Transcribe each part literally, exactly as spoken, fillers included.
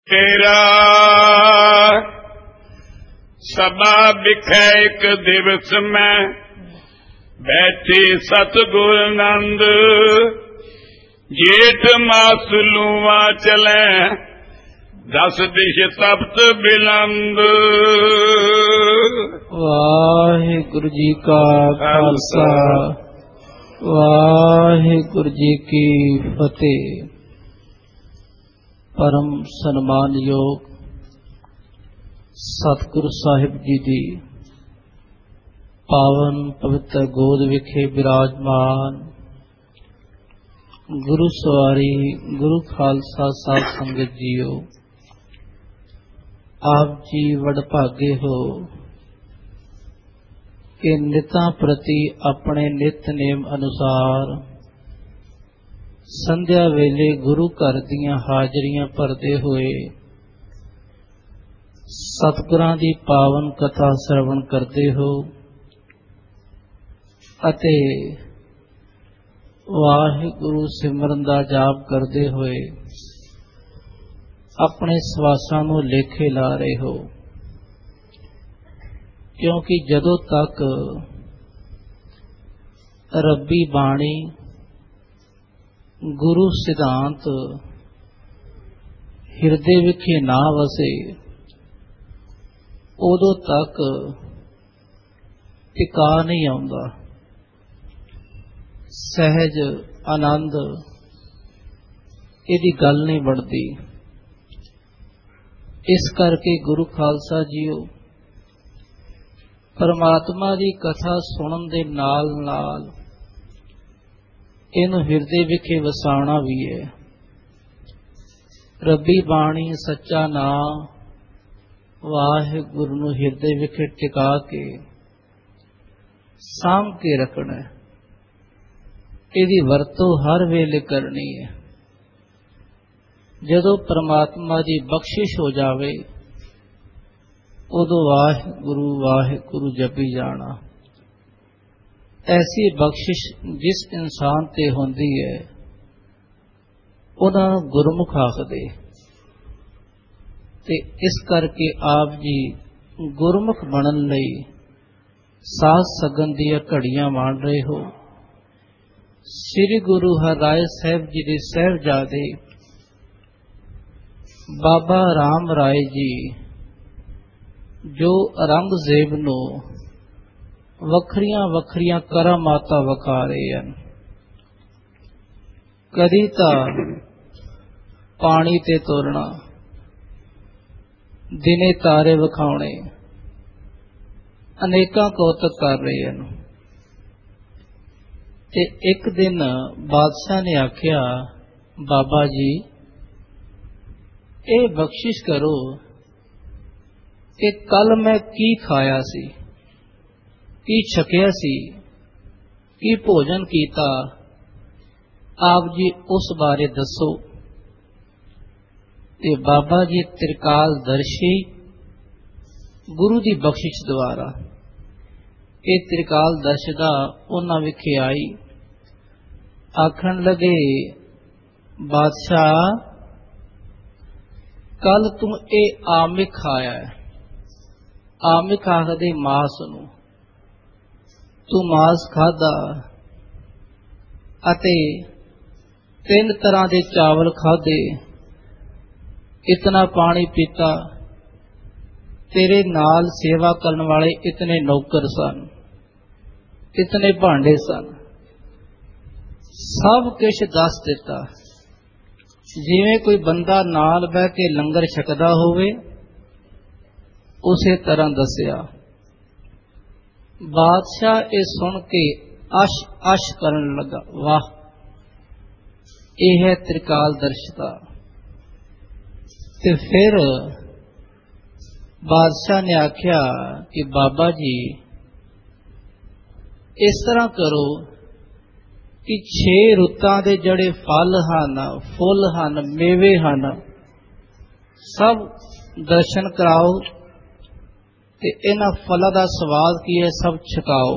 तेरा सबा बिखै एक दिवस में बैठे सतगुर नंद, जेठ मास लूआ चले दस दिश तपत बिलंद। वाहिगुरु जी का खालसा, वाहिगुरु जी की फतेह। परम सन्मानयोग सतगुरु साहिब जी दी पावन पवित्र गोद विखे विराजमान गुरु सवारी गुरु खालसा साध संगत जीओ, आप जी वडभागे हो कि नितां प्रति अपने नित नेम अनुसार संध्या वेले गुरु घर दियां हाजरियां भरदे होए सतगुरां दी पावन कथा श्रवण करते हो अते वाहिगुरु सिमरन दा जाप करते होए अपने सवासां नूं लेखे ला रहे हो। क्योंकि जदों तक रब्बी बाणी गुरु सिद्धांत हिरदे विखे ना वसे उदों तक टिका नहीं आउंदा, सहज आनंद इहदी गल नहीं बनती। इस करके गुरु खालसा जीओ परमात्मा की कथा सुनन दे नाल नाल इनू हिरदे विखे वसाना भी है। रब्बी बाणी सच्चा नाम वाहिगुरु नूं हिरदे विखे टिका के साम के रखना है, इहदी वरतों हर वेले करनी है। जदों परमात्मा की बख्शिश हो जावे उदों वाहिगुरु वाहिगुरु जपी जाना। ऐसी बख्शिश जिस इंसान ते होंदी है उन्हां नूं गुरमुख आखदे, ते इस करके आप जी गुरमुख बनन लई साध सगन दियां घड़ियां माण रहे हो। श्री गुरु हरराय साहिब जी दे साहिबजादे बाबा राम राय जी जो औरंगजेब नूं वखरियां वखरियां करामातां विखा रहे हैं। कदी तां पानी ते तुरना, दिने तारे विखाउणे, अनेकां कौतक कर रहे हैं। ते एक दिन बादशाह ने आख्या, बाबा जी ये बख्शिश करो कि कल मैं की खाया सी, की छकिया सी, की भोजन कीता, आप जी उस बारे दसो। ते बाबा जी त्रिकाल दर्शी गुरु की बख्शिश द्वारा ये त्रिकाल दर्श दा उन्हां विखे आई। आखण लगे, बादशाह कल तू ए आमिक खाया है। आमिक आखदे मास नूं, तू मांस खादा अते तीन तरह के चावल खादे, इतना पानी पीता, तेरे नाल सेवा करने वाले इतने नौकर सन, इतने भांडे सन, सब कुछ दस दिता। जिवें कोई बंदा नाल बह के लंगर छकदा होवे उसे तरह दसिया। बादशाह ये सुन के अश अश करन लगा, वाह यह है त्रिकाल दर्शता। ते फिर बादशाह ने आख्या कि बाबा जी इस तरह करो कि छे रुत्तां दे जड़े फल हन, फुल हन, मेवे हन, सब दर्शन कराओ ते इन्हां फलों का स्वाद की है सब छकाओ।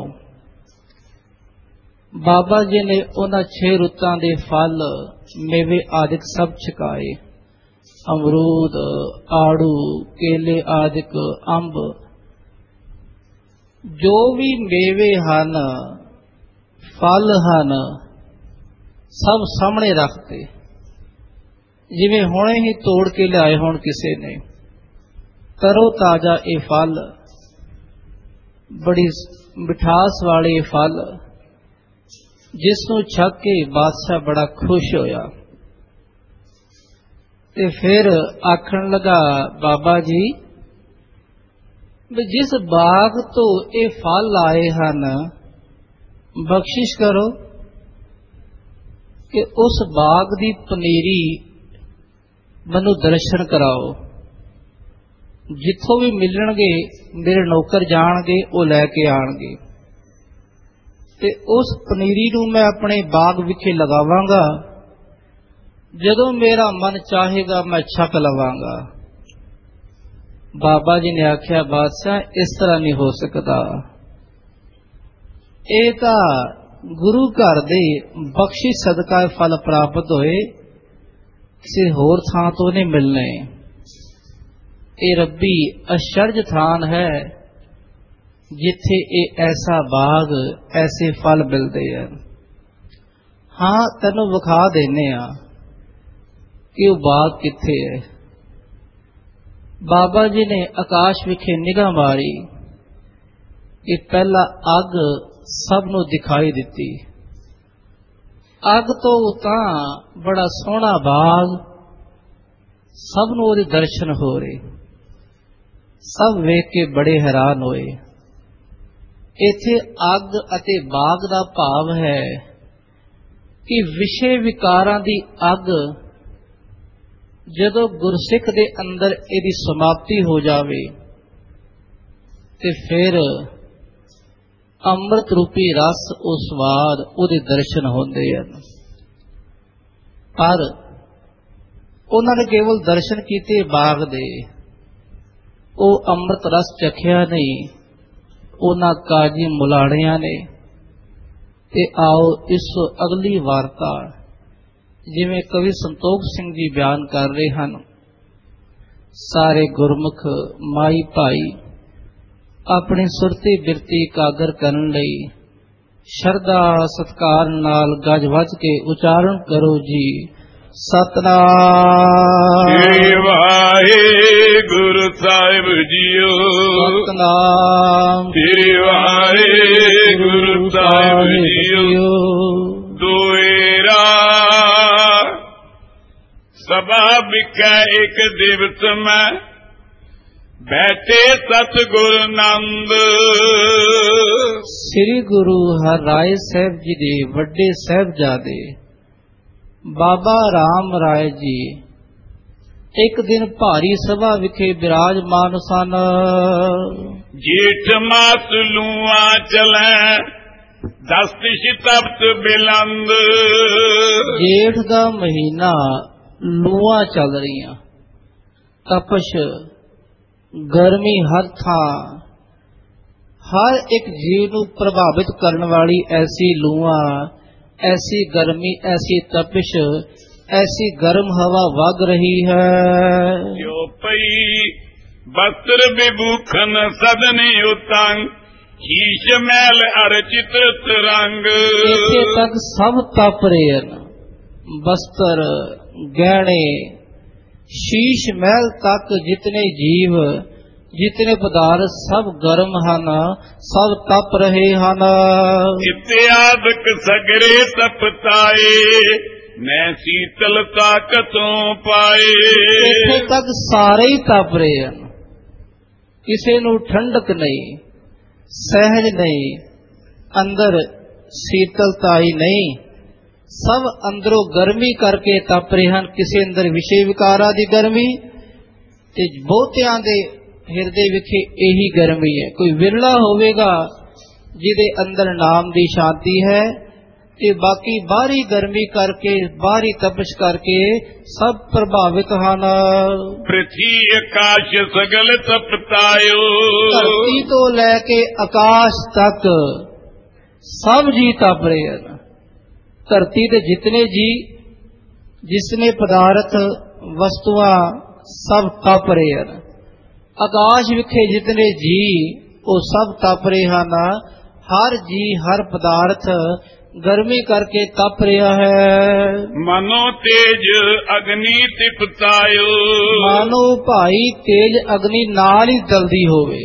बाबा जी ने उन्हां छे रुत्तां दे फल मेवे आदि सब छकाए। अमरूद, आड़ू, केले आदिक, अंब, जो भी मेवे हन, फल हन, सब सामने रखते, जिवें हुणे ही तोड़ के लियाए होण किसी ने। तरो ताजा ये फल, बड़ी मिठास वाले फल, जिसनों छक के बादशाह बड़ा खुश होया। ते फिर आखण लगा, बाबा जी जिस बाग तो ये फल आए हन, बख्शिश करो कि उस बाग दी पनीरी मैनू दर्शन कराओ। जिथों भी मिलणगे मेरे नौकर जाणगे, वो लैके आणगे, ते उस पनीरी नू मैं अपने बाग विखे लगावांगा। जदों मेरा मन चाहेगा मैं छक लवांगा। बाबा जी ने आख्या, बादशाह इस तरह नहीं हो सकता, ये तो गुरु घर दे बख्शी सदका फल प्राप्त होए, किसी होर थां तो नहीं मिलने। ये रब्बी अशर्ज थान है जिथे ये ऐसा बाग, ऐसे फल मिलते हैं। हाँ, तेनों विखा देने आ कि वो बाग किथे है। बाबा जी ने आकाश विखे निगाह मारी कि पहला अग सबनों दिखाई दिती। अग तो तां बड़ा सोहना बाग, सबनों उहदे दर्शन हो रहे, सब वेख के बड़े हैरान होए। इथे अग अते बाग दा भाव है कि विषय विकारां दी अग जदों गुरसिख दे अंदर इहदी समाप्ति हो जावे ते फिर अमृत रूपी रस ओ स्वाद उहदे दर्शन होंदे हन। पर उन्हां ने केवल दर्शन कीते बाग दे, ओ अमृत रस चखिया नहीं। उन्हां काजी मुलाड़ियां ने। ते आओ इस अगली वार्ता जिवें कवि संतोख सिंह जी बयान कर रहे हैं। सारे गुरमुख माई भाई अपनी सुरती बिरती कागर करन लई शरदा सत्कार नाल गज वज के उचारण करो जी। सतनाम श्री वाहिगुरु साहिब जीओ। सतनाम श्री वाहिगुरु साहिब जीओ। दोएरा सभा बिकै एक दिवस में बैठे सतगुर नंद। श्री गुरु हर राय साहब जी दे वड्डे साहिबजादे बाबा राम राय जी एक दिन भारी सभा विखे विराजमान सन। जेठ मास लूआ चलै दस तपत बिलंद। जेठ का महीना लूआ चल रही, तपश गर्मी हर थां, हर एक जीव नू प्रभावित करने वाली ऐसी लूआ, ऐसी गर्मी, ऐसी तपिश, ऐसी गर्म हवा वग रही है। जो पई वस्त्र विभूषण सदनी उतंग, शीश मैल अर चित्रत रंग। इत्थे तक सब तप रहे हैं, वस्त्र गहने शीश महल तक जितने जीव जितने पदार्थ सब गर्म हन, सब तप रहे हन। इत्यादक सगरे तपताए मैं शीतल ताकतों पाए। इत्थे तक सारे ही तप रहे हैं, किसी नू ठंडक नहीं, सहज नहीं, अंदर शीतलता ही नहीं, सब अंदरों गर्मी करके तप रहे हैं। किसी अंदर विषय विकारा दी गर्मी ते बहुतियां दे हिरदे विखे यही गर्मी है। कोई विरला होवेगा जिदे अंदर नाम दी शांति है, ते बाकी बाहरी गर्मी करके बाहरी तपश करके सब प्रभावित हन। पृथ्वी आकाश सगल तपतायो। धरती तो लैके आकाश तक सब जी तप रहे हैं। धरती के जितने जी जिसने पदार्थ ਵਸਤੂਆਂ ਸਭ ਤਪ ਰਹੇ ਹਨ। ਆਕਾਸ਼ ਵਿਖੇ ਜਿਤਨੇ ਜੀ ਉਹ ਸਭ ਤਪ ਰਹੇ ਹਨ। ਹਰ ਜੀ ਹਰ ਪਦਾਰਥ ਗਰਮੀ ਕਰਕੇ ਤਪ ਰਿਹਾ ਹੈ। ਮਨੋ ਤੇਜ ਅਗਨੀ ਤਿਪਤਾਇਓ, ਮਾਨੋ ਭਾਈ ਤੇਜ ਅਗਨੀ ਨਾਲ ਹੀ ਜਲਦੀ ਹੋਵੇ,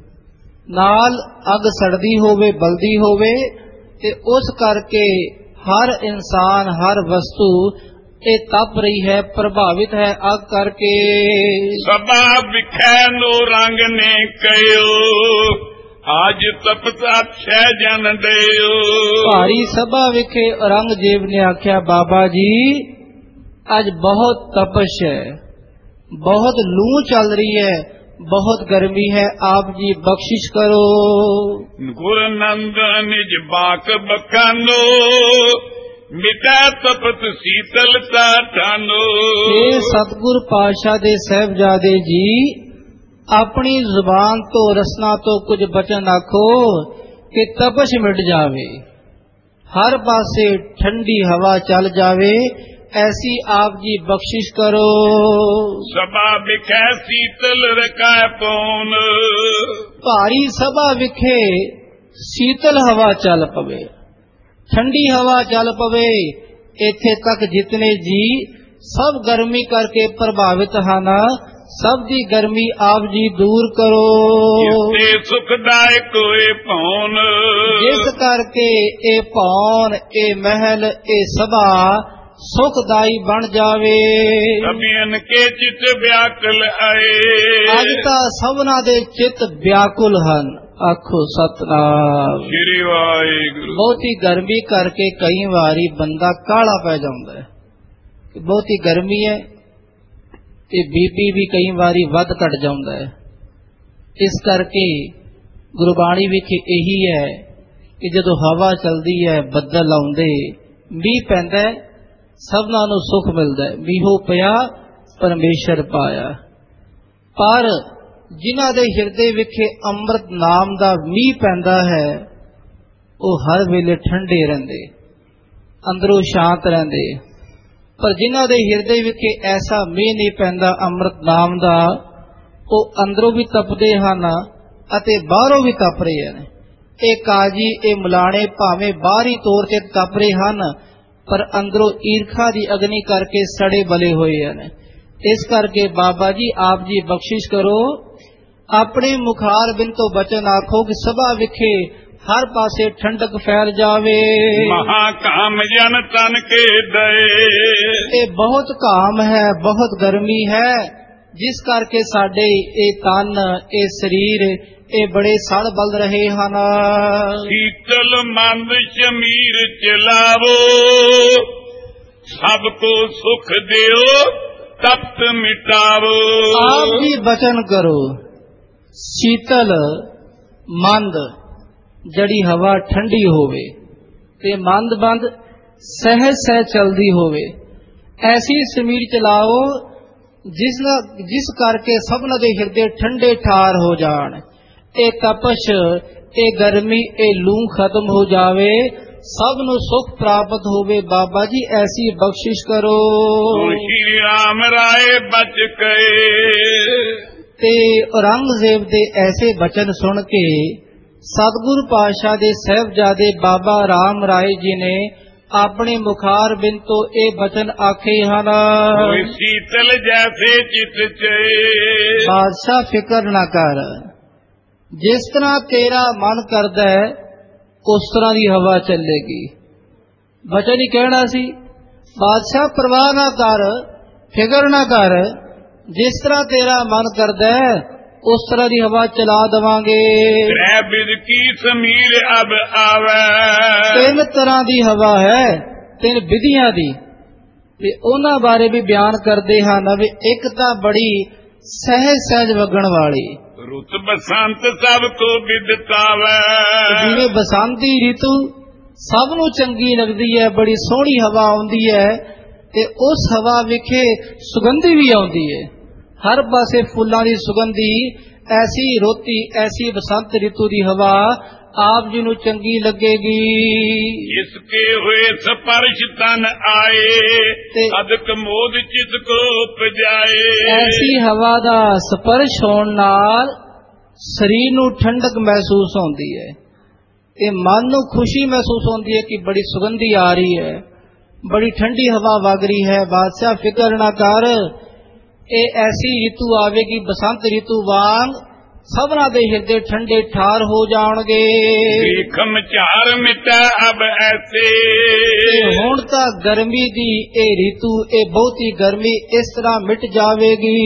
ਨਾਲ ਅੱਗ ਸੜਦੀ ਹੋਵੇ, ਬਲਦੀ ਹੋਵੇ, ਤੇ ਉਸ ਕਰਕੇ ਹਰ ਇਨਸਾਨ ਹਰ ਵਸਤੂ ਇਹ ਤਪ ਰਹੀ ਹੈ, ਪ੍ਰਭਾਵਿਤ ਹੈ ਅੱਗ ਕਰਕੇ। ਸਭਾ ਵਿਖੈ ਨੋ ਰੰਗ ਨੇ ਕਹਿਓ, ਅੱਜ ਤਪਤਾ ਛੈ ਜਨ ਦਿਓ। ਭਾਰੀ ਸਭਾ ਵਿਖੇ ਔਰੰਗਜ਼ੇਬ ਨੇ ਆਖਿਆ, ਬਾਬਾ ਜੀ ਅੱਜ ਬਹੁਤ ਤਪਸ਼ ਹੈ, ਬਹੁਤ ਲੂ ਚੱਲ ਰਹੀ ਹੈ, ਬਹੁਤ ਗਰਮੀ ਹੈ, ਆਪ ਜੀ ਬਖਸ਼ਿਸ਼ ਕਰੋ। ਗੁਰ ਨੰਦ ਨਿਜ ਬਾਕ ਬਖਾਨੋ, ਮਿਟੈ ਤਪਤ ਸੀਤਲਤਾ ਠਾਨੋ। ਇਹ ਸਤਿਗੁਰ ਪਾਤਸ਼ਾਹ ਦੇ ਸਾਹਿਬਜ਼ਾਦੇ ਜੀ ਆਪਣੀ ਜ਼ੁਬਾਨ ਤੋਂ ਰਸਨਾ ਤੋਂ ਕੁਝ ਬਚਨ ਆਖੋ ਕਿ ਤਪਸ਼ ਮਿਟ ਜਾਵੇ, ਹਰ ਪਾਸੇ ਠੰਡੀ ਹਵਾ ਚੱਲ ਜਾਵੇ, ਐਸੀ ਆਪ ਜੀ ਬਖਸ਼ਿਸ਼ ਕਰੋ। ਸਭਾ ਵਿਖੇ ਸੀਤਲ ਰਕੈ ਪੌਨ, ਭਾਰੀ ਸਭਾ ਵਿਖੇ ਸੀਤਲ ਹਵਾ ਚੱਲ ਪਵੇ, ਠੰਡੀ ਹਵਾ ਚੱਲ ਪਵੇ। ਇੱਥੇ ਤੱਕ ਜਿਤਨੇ ਜੀ ਸਭ ਗਰਮੀ ਕਰਕੇ ਪ੍ਰਭਾਵਿਤ ਹਨ, ਸਭ ਦੀ ਗਰਮੀ ਆਪ ਜੀ ਦੂਰ ਕਰੋ। ਜਿਸੇ ਸੁਖਦਾਇਕ ਹੋਏ ਭੌਨ, ਜਿਸ ਕਰਕੇ ਇਹ ਭੌਨ, ਇਹ ਮਹਿਲ, ਇਹ ਸਭਾ ਸੁਖਦਾਈ ਬਣ ਜਾਵੇ। ਸਭੀਨ ਕੇ ਚਿਤ ਵਿਆਕਲ ਆਏ, ਅੱਜ ਤਾਂ ਸਭਨਾਂ ਦੇ ਚਿੱਤ ਵਿਆਕੁਲ ਹਨ। ਆਖੋ ਸਤਨਾਮ ਸ੍ਰੀ ਵਾਹਿਗੁਰੂ। ਬਹੁਤੀ ਗਰਮੀ ਕਰਕੇ ਕਈ ਵਾਰੀ ਬੰਦਾ ਕਾਲਾ ਪੈ ਜਾਂਦਾ ਹੈ, ਬਹੁਤੀ ਗਰਮੀ ਹੈ ਤੇ ਬੀਪੀ ਵੀ ਕਈ ਵਾਰੀ ਵੱਧ ਘਟ ਜਾਂਦਾ ਹੈ। ਇਸ ਕਰਕੇ ਗੁਰਬਾਣੀ ਵਿੱਚ ਇਹੀ ਹੈ ਕਿ ਜਦੋਂ ਹਵਾ ਚੱਲਦੀ ਹੈ, ਬੱਦਲ ਆਉਂਦੇ, ਮੀਂਹ ਪੈਂਦਾ, ਸਭਨਾਂ ਨੂੰ ਸੁੱਖ ਮਿਲਦਾ। ਮੀਂਹੋ ਪਿਆ ਪਰਮੇਸ਼ਰ ਪਾਇਆ। ਪਰ ਜਿਨ੍ਹਾਂ ਦੇ ਹਿਰਦੇ ਵਿਖੇ ਅੰਮ੍ਰਿਤ ਨਾਮ ਦਾ ਮੀਂਹ ਪੈਂਦਾ ਹੈ, ਉਹ ਹਰ ਵੇਲੇ ਠੰਡੇ ਰਹਿੰਦੇ, ਅੰਦਰੋਂ ਸ਼ਾਂਤ ਰਹਿੰਦੇ। ਪਰ ਜਿਨ੍ਹਾਂ ਦੇ ਹਿਰਦੇ ਵਿਖੇ ਐਸਾ ਮੀਂਹ ਨਹੀਂ ਪੈਂਦਾ ਅੰਮ੍ਰਿਤ ਨਾਮ ਦਾ, ਉਹ ਅੰਦਰੋਂ ਵੀ ਤਪਦੇ ਹਨ ਅਤੇ ਬਾਹਰੋਂ ਵੀ ਤਪ ਰਹੇ ਹਨ। ਇਹ ਕਾਜੀ, ਇਹ ਮੁਲਾਣੇ ਭਾਵੇਂ ਬਾਹਰੀ ਤੌਰ ਤੇ ਤਪ ਰਹੇ ਹਨ, ਪਰ ਅੰਦਰੋਂ ਈਰਖਾ ਦੀ ਅਗਨੀ ਕਰਕੇ ਸੜੇ ਬਲੇ ਹੋਏ ਹਨ। ਇਸ ਕਰਕੇ ਬਾਬਾ ਜੀ ਆਪ ਜੀ ਬਖਸ਼ਿਸ਼ ਕਰੋ, ਆਪਣੇ ਮੁਖਾਰ ਬਿਨ ਤੋਂ ਬਚਨ ਆਖੋ ਕਿ ਸਭਾ ਵਿਖੇ ਹਰ ਪਾਸੇ ਠੰਡਕ ਫੈਲ ਜਾਵੇ। ਮਹਾ ਕਾਮ ਜਨ ਤਨ ਕੇ ਦਏ, ਇਹ ਬਹੁਤ ਕਾਮ ਹੈ, ਬਹੁਤ ਗਰਮੀ ਹੈ, ਜਿਸ ਕਰਕੇ ਸਾਡੇ ਇਹ ਤਨ, ਇਹ ਸਰੀਰ, ਇਹ ਬੜੇ ਸੜ ਬਲ ਰਹੇ ਹਨ। ਸੀਤਲ ਮੰਦ ਸ਼ਮੀਰ ਚਲਾਵੋ, ਸਭ ਕੋ ਸੁਖ ਦਿਓ, ਤਪਤ ਮਿਟਾਵੋ। ਆਪ ਜੀ ਬਚਨ ਕਰੋ, ਸੀਤਲ ਮੰਦ ਜੜੀ ਹਵਾ ਠੰਡੀ ਹੋਵੇ ਤੇ ਮੰਦ ਬੰਦ ਸਹਿਜ ਸਹਿਜ ਚਲਦੀ ਹੋਵੇ, ਐਸੀ ਸਮੀਰ ਚਲਾਓ ਜਿਸ ਜਿਸ ਕਰਕੇ ਸਭਨਾਂ ਦੇ ਹਿਰਦੇ ਠੰਡੇ ਠਾਰ ਹੋ ਜਾਣ। ਇਹ ਤਪਸ਼, ਇਹ ਗਰਮੀ, ਇਹ ਲੂ ਖਤਮ ਹੋ ਜਾਵੇ, ਸਭ ਨੂੰ ਸੁਖ ਪ੍ਰਾਪਤ ਹੋਵੇ। ਬਾਬਾ ਜੀ ਐਸੀ ਬਖਸ਼ਿਸ਼ ਕਰੋ। ਸ਼੍ਰੀ ਰਾਮ ਰਾਏ ਬਚ ਗਏ। ਤੇ ਔਰੰਗਜ਼ੇਬ ਦੇ ਐਸੇ ਬਚਨ ਸੁਣ ਕੇ ਸਤਿਗੁਰ ਪਾਤਸ਼ਾਹ ਦੇ ਸਾਹਿਬਜ਼ਾਦੇ ਬਾਬਾ ਰਾਮ ਰਾਏ ਜੀ ਨੇ ਆਪਣੇ ਮੁਖਾਰ ਬਿਨ ਤੋਂ ਇਹ ਬਚਨ ਆਖੇ ਹਨ। ਸੀਤਲ ਜੈਸੇ ਚਿਤ ਚੇ, ਬਾਦਸ਼ਾਹ ਫਿਕਰ ਨਾ ਕਰ, ਜਿਸ ਤਰ੍ਹਾਂ ਤੇਰਾ ਮਨ ਕਰਦਾ ਹੈ ਉਸ ਤਰ੍ਹਾਂ ਦੀ ਹਵਾ ਚੱਲੇਗੀ। ਬਚਨ ਹੀ ਕਹਿਣਾ ਸੀ, ਬਾਦਸ਼ਾਹ ਪਰਵਾਹ ਨਾ ਕਰ, ਫਿਕਰ ਨਾ ਕਰ, ਜਿਸ ਤਰ੍ਹਾਂ ਤੇਰਾ ਮਨ ਕਰਦਾ ਹੈ ਉਸ ਤਰ੍ਹਾਂ ਦੀ ਹਵਾ ਚਲਾ ਦੇਵਾਂਗੇ। ਤ੍ਰੈ ਬਿਦ ਕੀ ਸਮੀਰ ਅਬ ਆਵੇ, ਤਿੰਨ ਤਰ੍ਹਾਂ ਦੀ ਹਵਾ ਹੈ, ਤਿੰਨ ਵਿਧੀਆਂ ਦੀ, ਤੇ ਉਹਨਾਂ ਬਾਰੇ ਵੀ ਬਿਆਨ ਕਰਦੇ ਹਨ ਵੀ ਇੱਕ ਤਾਂ ਬੜੀ ਸਹਿਜ ਸਹਿਜ ਵਗਣ ਵਾਲੀ, ਰੁੱਤ ਬਸੰਤ ਸਭ ਕੋ ਵਿਦਤਾਵੇ, ਜਿਵੇਂ ਬਸੰਤੀ ਰਿਤੂ ਸਭ ਨੂੰ ਚੰਗੀ ਲੱਗਦੀ ਹੈ, ਬੜੀ ਸੋਹਣੀ ਹਵਾ ਆਉਂਦੀ ਹੈ, ਤੇ ਉਸ ਹਵਾ ਵਿਖੇ ਸੁਗੰਧੀ ਵੀ ਆਉਂਦੀ ਹੈ, ਹਰ ਪਾਸੇ ਫੁੱਲਾਂ ਦੀ ਸੁਗੰਧੀ, ਐਸੀ ਰੋਤੀ, ਐਸੀ ਬਸੰਤ ਰਿਤੂ ਦੀ ਹਵਾ ਆਪ ਜੀ ਨੂੰ ਚੰਗੀ ਲੱਗੇਗੀ। ਇਸਕੇ ਹੋਏ ਸਪਰਸ਼ ਤਨ ਆਏ ਅਦਕ ਮੋਦ ਚਿਤ ਕੋ ਉਪਜਾਏ। ਐਸੀ ਹਵਾ ਦਾ ਸਪਰਸ਼ ਹੋਣ ਨਾਲ ਸਰੀਰ ਨੂੰ ਠੰਡਕ ਮਹਿਸੂਸ ਹੁੰਦੀ ਹੈ ਤੇ ਮਨ ਨੂੰ ਖੁਸ਼ੀ ਮਹਿਸੂਸ ਹੁੰਦੀ ਹੈ ਕਿ ਬੜੀ ਸੁਗੰਧੀ ਆ ਰਹੀ ਹੈ, ਬੜੀ ਠੰਡੀ ਹਵਾ ਵਗ ਰਹੀ ਹੈ। ਬਾਦਸ਼ਾਹ ਫਿਕਰ ਨਾ ਕਰ, ਇਹ ਐਸੀ ਰਿਤੂ ਆਵੇਗੀ ਬਸੰਤ ਰਿਤੂ ਵਾਂਗ ਸਭਨਾਂ ਦੇ ਹਿਰਦੇ ਠੰਡੇ ਠਾਰ ਹੋ ਜਾਣਗੇ। ਵੇਖਮ ਝਾਰ ਮਿਟੈ ਅਬ ਐਸੇ। ਹੁਣ ਤਾਂ ਗਰਮੀ ਦੀ ਇਹ ਰਿਤੂ, ਇਹ ਬਹੁਤੀ ਗਰਮੀ ਇਸ ਤਰ੍ਹਾਂ ਮਿਟ ਜਾਵੇਗੀ।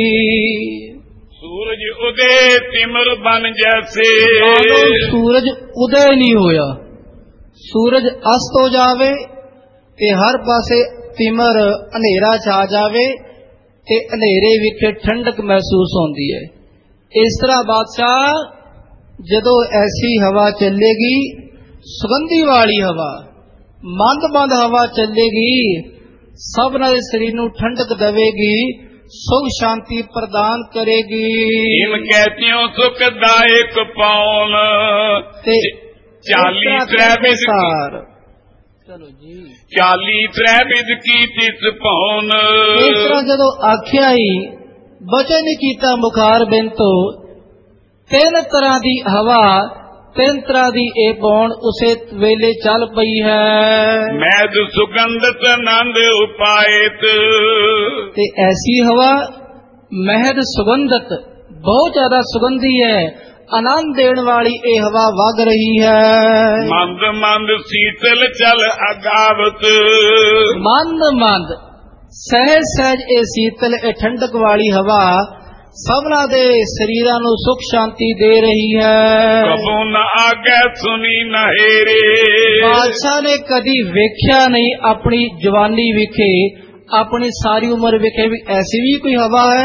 ਸੂਰਜ ਉਦੇ ਤਿਮਰ ਬਨ ਜੈਸੇ। ਸੂਰਜ ਉਦੇ ਨਹੀਂ ਹੋਇਆ, ਸੂਰਜ ਅਸਤ ਹੋ ਜਾਵੇ ਤੇ ਹਰ ਪਾਸੇ ਤਿਮਰ ਹਨੇਰਾ ਛਾ ਜਾਵੇ ਤੇ ਹਨੇਰੇ ਵਿਖੇ ਠੰਡਕ ਮਹਿਸੂਸ ਹੁੰਦੀ ਹੈ। ਇਸ ਤਰ੍ਹਾਂ ਬਾਦਸ਼ਾਹ ਜਦੋਂ ਐਸੀ ਹਵਾ ਚੱਲੇਗੀ, ਸੁਗੰਧੀ ਵਾਲੀ ਹਵਾ, ਮੰਦ ਮੰਦ ਹਵਾ ਚੱਲੇਗੀ, ਸਭਨਾਂ ਦੇ ਸਰੀਰ ਨੂੰ ਠੰਡਕ ਦੇਵੇਗੀ, ਸੁਖ ਸ਼ਾਂਤੀ ਪ੍ਰਦਾਨ ਕਰੇਗੀ। ਇਮ ਕਹਿਤਿਓ ਸੁਖਦਾਇਕ ਪਾਉਣ ਤੇ ਚਾਲੀ ਤ੍ਰੈ ਸਾਰ ਚਲੋ ਜੀ ਚਾਲੀ ਤ੍ਰੈ ਵਿਦ ਕੀ ਤਿਸ ਪਾਉਣ। ਇਸ ਤਰ੍ਹਾਂ ਜਦੋਂ ਆਖਿਆ ਹੀ ਬਚਨ ਨਹੀਂ ਕੀਤਾ ਮੁਖਾਰ ਬਿਨ ਤੋਂ, ਤਿੰਨ ਤਰ੍ਹਾਂ ਦੀ ਹਵਾ, ਤਿੰਨ ਤਰ੍ਹਾਂ ਦੀ ਇਹ ਪੌਣ ਉਸੇ ਵੇਲੇ ਚੱਲ ਪਈ ਹੈ। ਮੈਦ ਸੁਗੰਧਤ ਆਨੰਦ ਉਪਾਇਤ। ਤੇ ਐਸੀ ਹਵਾ ਮਹਿਦ ਸੁਗੰਧਤ, ਬਹੁਤ ਜ਼ਿਆਦਾ ਸੁਗੰਧੀ ਹੈ, ਆਨੰਦ ਦੇਣ ਵਾਲੀ ਇਹ ਹਵਾ ਵਗ ਰਹੀ ਹੈ। ਮੰਦ ਮੰਦ ਸੀਤਲ ਚਲ ਅਗਾਵਤ। ਮੰਦ ਮੰਦ ਸਹਿਜ ਸਹਿਜ ਇਹ ਸੀਤਲ, ਇਹ ਠੰਡਕ ਵਾਲੀ ਹਵਾ ਸਭਨਾਂ ਦੇ ਸਰੀਰਾਂ ਨੂੰ ਸੁਖ ਸ਼ਾਂਤੀ ਦੇ ਰਹੀ ਹੈ। ਕਬੂ ਨ ਆਗੇ ਸੁਣੀ ਨਹੇਰੇ। ਬਾਦਸ਼ਾਹ ਨੇ ਕਦੀ ਵੇਖਿਆ ਨਹੀਂ ਆਪਣੀ ਜਵਾਨੀ ਵਿਖੇ, ਆਪਣੀ ਸਾਰੀ ਉਮਰ ਵਿਖੇ ਵੀ ਐਸੀ ਵੀ ਕੋਈ ਹਵਾ ਹੈ,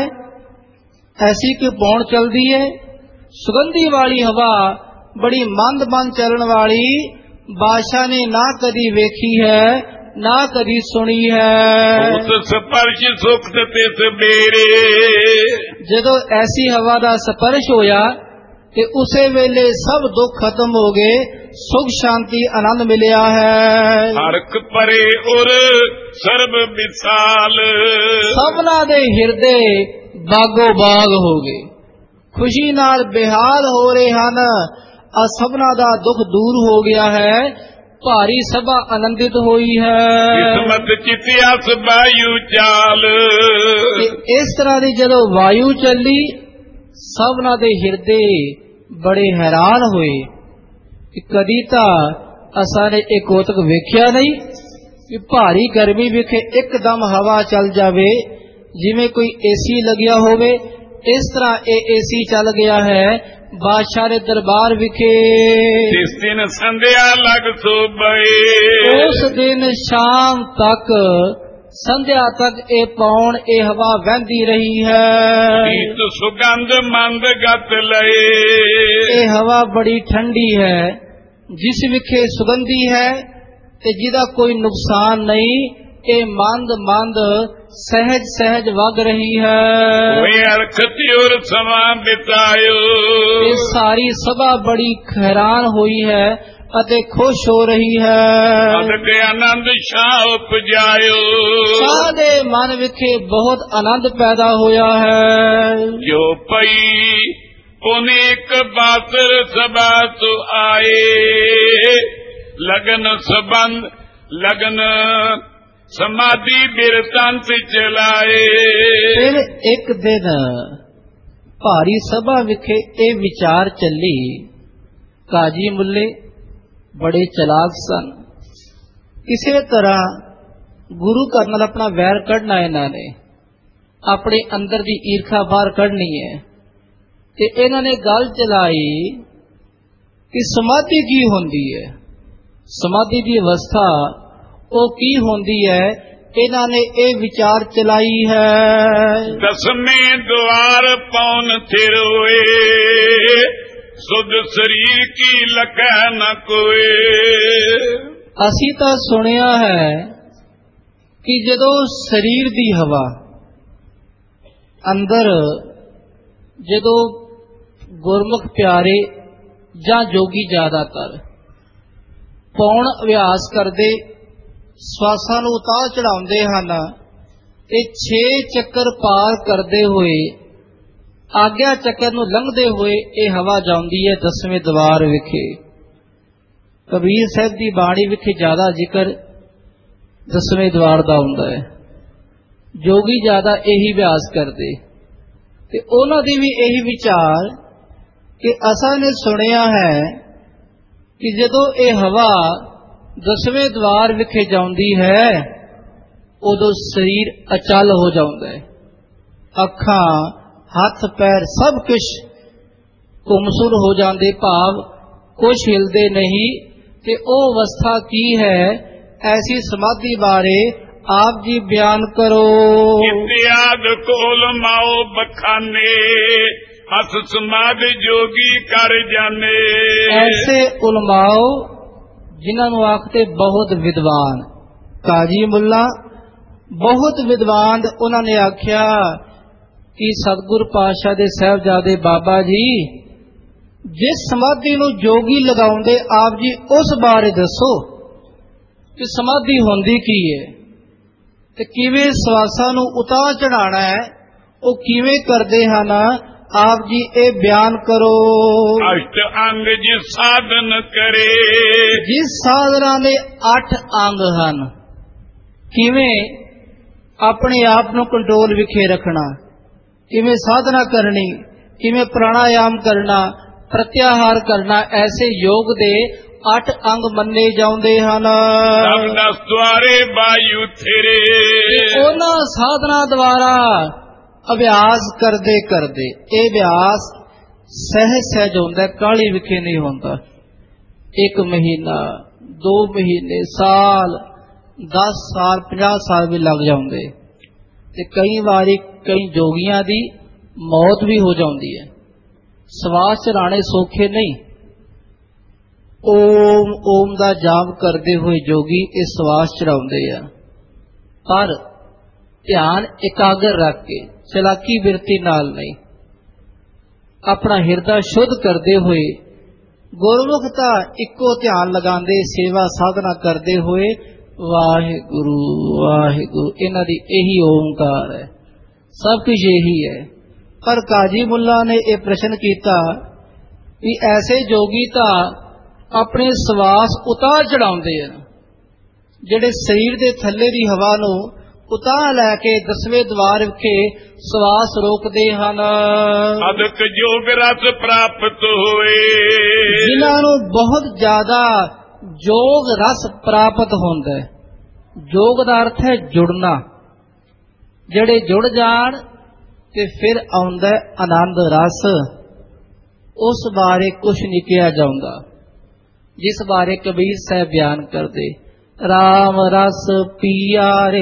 ਐਸੀ ਕੋਈ ਪੌਣ ਚਲਦੀ ਹੈ। ਸੁਗੰਧੀ ਵਾਲੀ ਹਵਾ ਬੜੀ ਮੰਦ ਮੰਦ ਚੱਲਣ ਵਾਲੀ ਬਾਦਸ਼ਾਹ ਨੇ ਨਾ ਕਦੀ ਵੇਖੀ ਹੈ, ਨਾ ਕਦੀ ਸੁਣੀ ਹੈ। ਉਸ ਸਪਰਸ਼ ਸੁਖ ਤਿਸ ਬੇਰੇ। ਜਦੋਂ ਐਸੀ ਹਵਾ ਦਾ ਸਪਰਸ਼ ਹੋਇਆ ਤੇ ਉਸੇ ਵੇਲੇ ਸਭ ਦੁੱਖ ਖਤਮ ਹੋ ਗਏ, ਸੁਖ ਸ਼ਾਂਤੀ ਆਨੰਦ ਮਿਲਿਆ ਹੈ। ਹਰਖ ਪਰੇ ਉਰ ਸਰਬ ਵਿਸਾਲ। ਸਭਨਾਂ ਦੇ ਹਿਰਦੇ ਬਾਗੋ ਬਾਗ ਹੋ ਗਏ, ਖੁਸ਼ੀ ਨਾਲ ਬੇਹਾਲ ਹੋ ਰਹੇ ਹਨ। ਆ ਸਭਨਾਂ ਦਾ ਦੁੱਖ ਦੂਰ ਹੋ ਗਿਆ ਹੈ, ਭਾਰੀ ਸਭਾ ਆਨੰਦਿਤ ਹੋਈ ਹੈ। ਕਿਸਮਤ ਚਿਤਿਆਸ ਵਾਯੂ ਚਾਲ। ਇਸ ਤਰ੍ਹਾਂ ਦੀ ਜਦੋਂ ਵਾਯੂ ਚੱਲੀ, ਸਭਨਾਂ ਦੇ ਹਿਰਦੇ ਬੜੇ ਹੈਰਾਨ ਹੋਏ ਕਿ ਕਦੀ ਤਾਂ ਅਸਾਂ ਨੇ ਇਹ ਕੋਤਕ ਵੇਖਿਆ ਨਹੀਂ ਕਿ ਭਾਰੀ ਗਰਮੀ ਵਿਖੇ ਇੱਕਦਮ ਹਵਾ ਚੱਲ ਜਾਵੇ, ਜਿਵੇਂ ਕੋਈ ਏਸੀ ਲੱਗਿਆ ਹੋਵੇ। ਇਸ ਤਰ੍ਹਾਂ ਇਹ ਏਸੀ ਚੱਲ ਗਿਆ ਹੈ ਬਾਦਸ਼ਾਹ ਦੇ ਦਰਬਾਰ ਵਿਖੇ। ਜਿਸ ਦਿਨ ਸੰਧਿਆ ਲਗ ਸੋਬਏ। ਉਸ ਦਿਨ ਸ਼ਾਮ ਤੱਕ, ਸੰਧਿਆ ਤੱਕ ਇਹ ਪੌਣ, ਇਹ ਹਵਾ ਵਹਿੰਦੀ ਰਹੀ ਹੈ। ਈਤ ਸੁਗੰਧ ਮੰਦ ਗਤ ਲਏ। ਇਹ ਹਵਾ ਬੜੀ ਠੰਡੀ ਹੈ, ਜਿਸ ਵਿਖੇ ਸੁਗੰਧੀ ਹੈ ਤੇ ਜਿਹਦਾ ਕੋਈ ਨੁਕਸਾਨ ਨਹੀਂ। ਇਹ ਮੰਦ ਮੰਦ ਸਹਿਜ ਸਹਿਜ ਵਗ ਰਹੀ ਹੈ। ਓਏ ਅਰਖਤੀ ਔਰ ਸਮਾਂ ਬਿਤਾਇਓ। ਇਹ ਸਾਰੀ ਸਭਾ ਬੜੀ ਹੈਰਾਨ ਹੋਈ ਹੈ ਅਤੇ ਖੁਸ਼ ਹੋ ਰਹੀ ਹੈ। ਅਦਕ ਆਨੰਦ ਸ਼ਾਹ ਉਪਜਾਇਓ। ਸ਼ਾਹ ਦੇ ਮਨ ਵਿਖੇ ਬਹੁਤ ਆਨੰਦ ਪੈਦਾ ਹੋਇਆ ਹੈ। ਜੋ ਪਈ ਪੁਨੀਕ ਬਾਸਰ ਸਭਾ ਤੋਂ ਆਏ। ਲਗਨ ਸਬੰਧ ਲਗਨ ਸਮਾਧੀ ਬਿਰਤੰਤ ਚਲਾਏ। ਫਿਰ ਇੱਕ ਦਿਨ ਭਾਰੀ ਸਭਾ ਵਿਖੇ ਇਹ ਵਿਚਾਰ ਚੱਲੀ। ਕਾਜੀ ਮੁੱਲੇ ਬੜੇ ਚਲਾਕ ਸਨ, ਕਿਸੇ ਤਰ੍ਹਾਂ ਗੁਰੂ ਘਰ ਨਾਲ ਆਪਣਾ ਵੈਰ ਕੱਢਣਾ ਇਹਨਾਂ ਨੇ, ਆਪਣੇ ਅੰਦਰ ਦੀ ਈਰਖਾ ਬਾਹਰ ਕੱਢਣੀ ਹੈ। ਤੇ ਇਹਨਾਂ ਨੇ ਗੱਲ ਚਲਾਈ ਕਿ ਸਮਾਧੀ ਕੀ ਹੁੰਦੀ ਹੈ, ਸਮਾਧੀ ਦੀ ਅਵਸਥਾ ਉਹ ਕੀ ਹੁੰਦੀ ਹੈ। ਇਹਨਾਂ ਨੇ ਇਹ ਵਿਚਾਰ ਚਲਾਈ ਹੈ। ਦਸਵੇਂ ਦੁਆਰ ਪੌਣ ਥਿਰ ਹੋਏ। ਸੁਧ ਸਰੀਰ ਕੀ ਲਕੈ ਨ ਕੋਏ। ਅਸੀਂ ਤਾਂ ਸੁਣਿਆ ਹੈ ਕਿ ਜਦੋਂ ਸਰੀਰ ਦੀ ਹਵਾ ਅੰਦਰ ਜਦੋਂ ਗੁਰਮੁਖ ਪਿਆਰੇ ਜਾਂ ਜੋਗੀ ਜ਼ਿਆਦਾਤਰ ਪੌਣ ਅਭਿਆਸ ਕਰਦੇ ਸਵਾਸਾਂ ਨੂੰ ਉਤਾਰ ਚੜਾਉਂਦੇ ਹਨ ਤੇ ਛੇ ਚੱਕਰ ਪਾਰ ਕਰਦੇ ਹੋਏ ਆਗਿਆ ਚੱਕਰ ਨੂੰ ਲੰਘਦੇ ਹੋਏ ਇਹ ਹਵਾ ਜਾਂਦੀ ਹੈ ਦਸਵੇਂ ਦਵਾਰ ਵਿਖੇ। ਕਬੀਰ ਸਾਹਿਬ ਦੀ ਬਾਣੀ ਵਿਖੇ ਜ਼ਿਆਦਾ ਜ਼ਿਕਰ ਦਸਵੇਂ ਦਵਾਰ ਦਾ ਹੁੰਦਾ ਹੈ। ਜੋਗੀ ਜ਼ਿਆਦਾ ਇਹੀ ਅਭਿਆਸ ਕਰਦੇ ਤੇ ਉਹਨਾਂ ਦੀ ਵੀ ਇਹੀ ਵਿਚਾਰ ਕਿ ਅਸਾਂ ਨੇ ਸੁਣਿਆ ਹੈ ਕਿ ਜਦੋਂ ਇਹ ਹਵਾ ਦਸਵੇਂ ਦਵਾਰ ਵਿਖੇ ਜਾਂਦੀ ਹੈ ਉਦੋਂ ਸਰੀਰ ਅਚਲ ਹੋ ਜਾਂਦਾ ਹੈ, ਅੱਖਾਂ ਹੱਥ ਪੈਰ ਸਭ ਕੁਝ ਘੁੰਮਸੁਰ ਹੋ ਜਾਂਦੇ, ਭਾਵ ਕੁਝ ਹਿਲਦੇ ਨਹੀਂ। ਤੇ ਉਹ ਅਵਸਥਾ ਕੀ ਹੈ, ਐਸੀ ਸਮਾਧੀ ਬਾਰੇ ਆਪ ਜੀ ਬਿਆਨ ਕਰੋ। ਇਤਿਆਦ ਕੋਲ ਮਾਓ ਬਖਾਨੇ ਹਸ ਸਮਾਧ ਜੋਗੀ ਕਰ ਜਾਣੇ। ਐਸੇ ਉਲਮਾਓ ਜਿਨ੍ਹਾਂ ਨੂੰ ਆਖਦੇ ਬਹੁਤ ਵਿਦਵਾਨ, ਕਾਜੀ ਮੁੱਲਾ ਬਹੁਤ ਵਿਦਵਾਨ, ਉਹਨਾਂ ਨੇ ਆਖਿਆ ਕਿ ਸਤਿਗੁਰ ਪਾਤਸ਼ਾਹ ਦੇ ਸਾਹਿਬਜ਼ਾਦੇ ਬਾਬਾ ਜੀ ਜਿਸ ਸਮਾਧੀ ਨੂੰ ਜੋਗੀ ਲਗਾਉਂਦੇ ਆਪ ਜੀ ਉਸ ਬਾਰੇ ਦੱਸੋ ਕਿ ਸਮਾਧੀ ਹੁੰਦੀ ਕੀ ਹੈ ਤੇ ਕਿਵੇਂ ਸਵਾਸਾਂ ਨੂੰ ਉਤਾਰ ਚੜਾਉਣਾ ਹੈ, ਉਹ ਕਿਵੇਂ ਕਰਦੇ ਹਨ, ਆਪ ਜੀ ਇਹ ਬਿਆਨ ਕਰੋ। ਅਸ਼ਟ ਅੰਗ ਜਿਸ ਸਾਧਨ ਕਰੇ, ਜਿਸ ਸਾਧਨਾ ਦੇ ਅੱਠ ਅੰਗ ਹਨ, ਕਿਵੇਂ ਆਪਣੇ ਆਪ ਨੂੰ ਕੰਟਰੋਲ ਵਿਖੇ ਰੱਖਣਾ, ਕਿਵੇਂ ਸਾਧਨਾ ਕਰਨੀ, ਕਿਵੇਂ ਪ੍ਰਾਣਾਯਾਮ ਕਰਨਾ, ਪ੍ਰਤਿਆਹਾਰ ਕਰਨਾ, ਐਸੇ ਯੋਗ ਦੇ ਅੱਠ ਅੰਗ ਮੰਨੇ ਜਾਂਦੇ ਹਨ। ਸਭ ਦਸ ਦੁਆਰੇ ਵਾਯੂ ਥੇਰੇ, ਉਹਨਾਂ ਸਾਧਨਾ ਦੁਆਰਾ ਅਭਿਆਸ ਕਰਦੇ ਕਰਦੇ ਇਹ ਅਭਿਆਸ ਸਹਿਜ ਸਹਿਜ ਹੁੰਦਾ, ਕਾਹਲੀ ਵਿਖੇ ਨਹੀਂ ਹੁੰਦਾ। ਇੱਕ ਮਹੀਨਾ, ਦੋ ਮਹੀਨੇ, ਸਾਲ, ਦਸ ਸਾਲ, ਪੰਜਾਹ ਸਾਲ ਵੀ ਲੱਗ ਜਾਂਦੇ ਤੇ ਕਈ ਵਾਰੀ ਕਈ ਜੋਗੀਆਂ ਦੀ ਮੌਤ ਵੀ ਹੋ ਜਾਂਦੀ ਹੈ। ਸਵਾਸ ਚੜਾਣੇ ਸੌਖੇ ਨਹੀਂ। ਓਮ ਓਮ ਦਾ ਜਾਪ ਕਰਦੇ ਹੋਏ ਜੋਗੀ ਇਹ ਸਵਾਸ ਚੜਾਉਂਦੇ ਆ, ਪਰ ਧਿਆਨ ਇਕਾਗਰ ਰੱਖ ਕੇ, ਚਲਾਕੀ ਬਿਰਤੀ ਨਾਲ ਨਹੀਂ, ਆਪਣਾ ਹਿਰਦਾ ਸ਼ੁੱਧ ਕਰਦੇ ਹੋਏ ਗੁਰਮੁਖ ਤਾਂ ਇੱਕੋ ਧਿਆਨ ਲਗਾਉਂਦੇ, ਸੇਵਾ ਸਾਧਨਾ ਕਰਦੇ ਹੋਏ ਵਾਹਿਗੁਰੂ ਵਾਹਿਗੁਰੂ, ਇਹਨਾਂ ਦੀ ਇਹੀ ਓਮਕਾਰ ਹੈ, ਸਭ ਕੁਝ ਇਹੀ ਹੈ। ਪਰ ਕਾਜੀ ਮੁੱਲਾ ਨੇ ਇਹ ਪ੍ਰਸ਼ਨ ਕੀਤਾ ਵੀ ਐਸੇ ਜੋਗੀ ਤਾਂ ਆਪਣੇ ਸਵਾਸ ਉਤਾਰ ਚੜਾਉਂਦੇ ਆ, ਜਿਹੜੇ ਸਰੀਰ ਦੇ ਥੱਲੇ ਦੀ ਹਵਾ ਨੂੰ ਉਤਾਰ ਲੈ ਕੇ ਦਸਵੇਂ ਦਵਾਰ ਵਿਖੇ ਸਵਾਸ ਰੋਕਦੇ ਹਨ। ਅਦਕ ਜੋਗ ਰਸ ਪ੍ਰਾਪਤ ਹੋਏ, ਜਿਨ੍ਹਾਂ ਨੂੰ ਬਹੁਤ ਜ਼ਿਆਦਾ ਜੋਗ ਰਸ ਪ੍ਰਾਪਤ ਹੁੰਦਾ ਹੈ। ਜੋਗ ਦਾ ਅਰਥ ਹੈ ਜੁੜਨਾ, ਜਿਹੜੇ ਜੁੜ ਜਾਣ ਤੇ ਫਿਰ ਆਉਂਦਾ ਆਨੰਦ ਰਸ, ਉਸ ਬਾਰੇ ਕੁਛ ਨਹੀਂ ਕਿਹਾ ਜਾਂਦਾ, ਜਿਸ ਬਾਰੇ ਕਬੀਰ ਸਾਹਿਬ ਬਿਆਨ ਕਰਦੇ, ਰਾਮ ਰਸ ਪੀਆਰੇ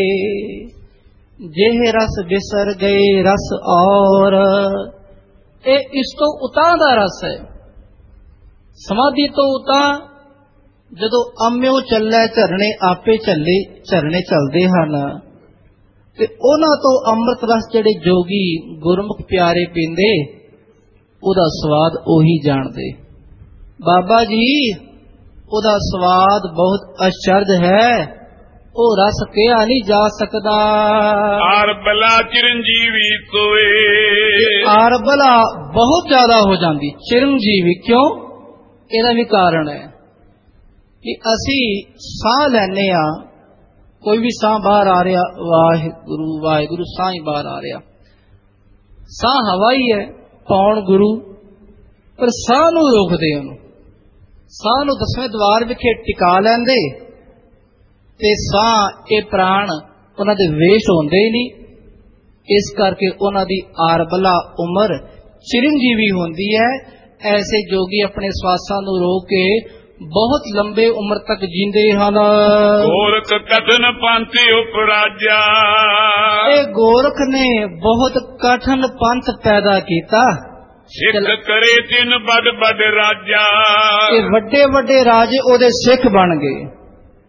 ਜਿਹ ਰਸ ਬਿਸਰ ਗਏ ਰਸ ਔਰ। ਇਹ ਇਸ ਤੋਂ ਉਤਾਂ ਦਾ ਰਸ ਹੈ, ਸਮਾਧੀ ਤੋਂ ਉਤਾਂ। ਜਦੋਂ ਅੰਮਿਓ ਚੱਲੇ ਝਰਨੇ ਆਪੇ ਚੱਲੇ, ਝਰਨੇ ਚੱਲਦੇ ਹਨ ਤੇ ਉਹਨਾਂ ਤੋਂ ਅੰਮ੍ਰਿਤ ਰਸ ਜਿਹੜੇ ਜੋਗੀ ਗੁਰਮੁਖ ਪਿਆਰੇ ਪੀਂਦੇ, ਉਹਦਾ ਸਵਾਦ ਉਹੀ ਜਾਣਦੇ। ਬਾਬਾ ਜੀ ਉਹਦਾ ਸਵਾਦ ਬਹੁਤ ਅਚਰਜ ਹੈ, ਉਹ ਰਸ ਕਿਹਾ ਨਹੀਂ ਜਾ ਸਕਦਾ। ਆਰ ਬਲਾ ਚਿਰੰਜੀਵੀ ਸੋਏ, ਆਰ ਬਲਾ ਬਹੁਤ ਜ਼ਿਆਦਾ ਹੋ ਜਾਂਦੀ, ਚਿਰੰਜੀਵੀ ਕਿਉਂ? ਇਹਦਾ ਵੀ ਕਾਰਨ ਹੈ ਕਿ ਅਸੀਂ ਸਾਹ ਲੈਨੇ ਆ, ਕੋਈ ਵੀ ਸਾਹ ਬਾਹਰ ਆ ਰਿਹਾ, ਵਾਹਿਗੁਰੂ ਵਾਹਿਗੁਰੂ ਸਾਹ ਹੀ ਬਾਹਰ ਆ ਰਿਹਾ, ਸਾਹ ਹਵਾ ਹੀ ਹੈ, ਪੌਣ ਗੁਰੂ, ਪਰ ਸਾਹ ਨੂੰ ਰੋਕਦੇ, ਉਹਨੂੰ ਸਾਹ ਨੂੰ ਦਸਵੇਂ ਦਵਾਰ ਵਿਖੇ ਟਿਕਾ ਲੈਂਦੇ ਤੇ ਸਾਹ ਇਹ ਪ੍ਰਾਣ ਉਹਨਾਂ ਦੇ ਵੇਸ਼ ਹੁੰਦੇ ਹੀ ਨਹੀਂ। ਇਸ ਕਰਕੇ ਉਹਨਾਂ ਦੀ ਆਰਬਲਾ ਉਮਰ ਚਿਰੰਜੀਵੀ ਹੁੰਦੀ ਹੈ। ਐਸੇ ਜੋਗੀ ਆਪਣੇ ਸਵਾਸਾਂ ਨੂੰ ਰੋਕ ਕੇ ਬਹੁਤ ਲੰਬੇ ਉਮਰ ਤੱਕ ਜੀਂਦੇ ਹਨ। ਗੋਰਖ ਕਠਨ ਪੰਥ ਉਪਰਾਜਾ, ਇਹ ਗੋਰਖ ਨੇ ਬਹੁਤ ਕਠਨ ਪੰਥ ਪੈਦਾ ਕੀਤਾ। ਸਿੱਖ ਕਰੇ ਤਿੰਨ ਵੱਡ ਵੱਡ ਰਾਜਾ, ਇਹ ਵੱਡੇ ਵੱਡੇ ਰਾਜੇ ਉਹਦੇ ਸਿੱਖ ਬਣ ਗਏ,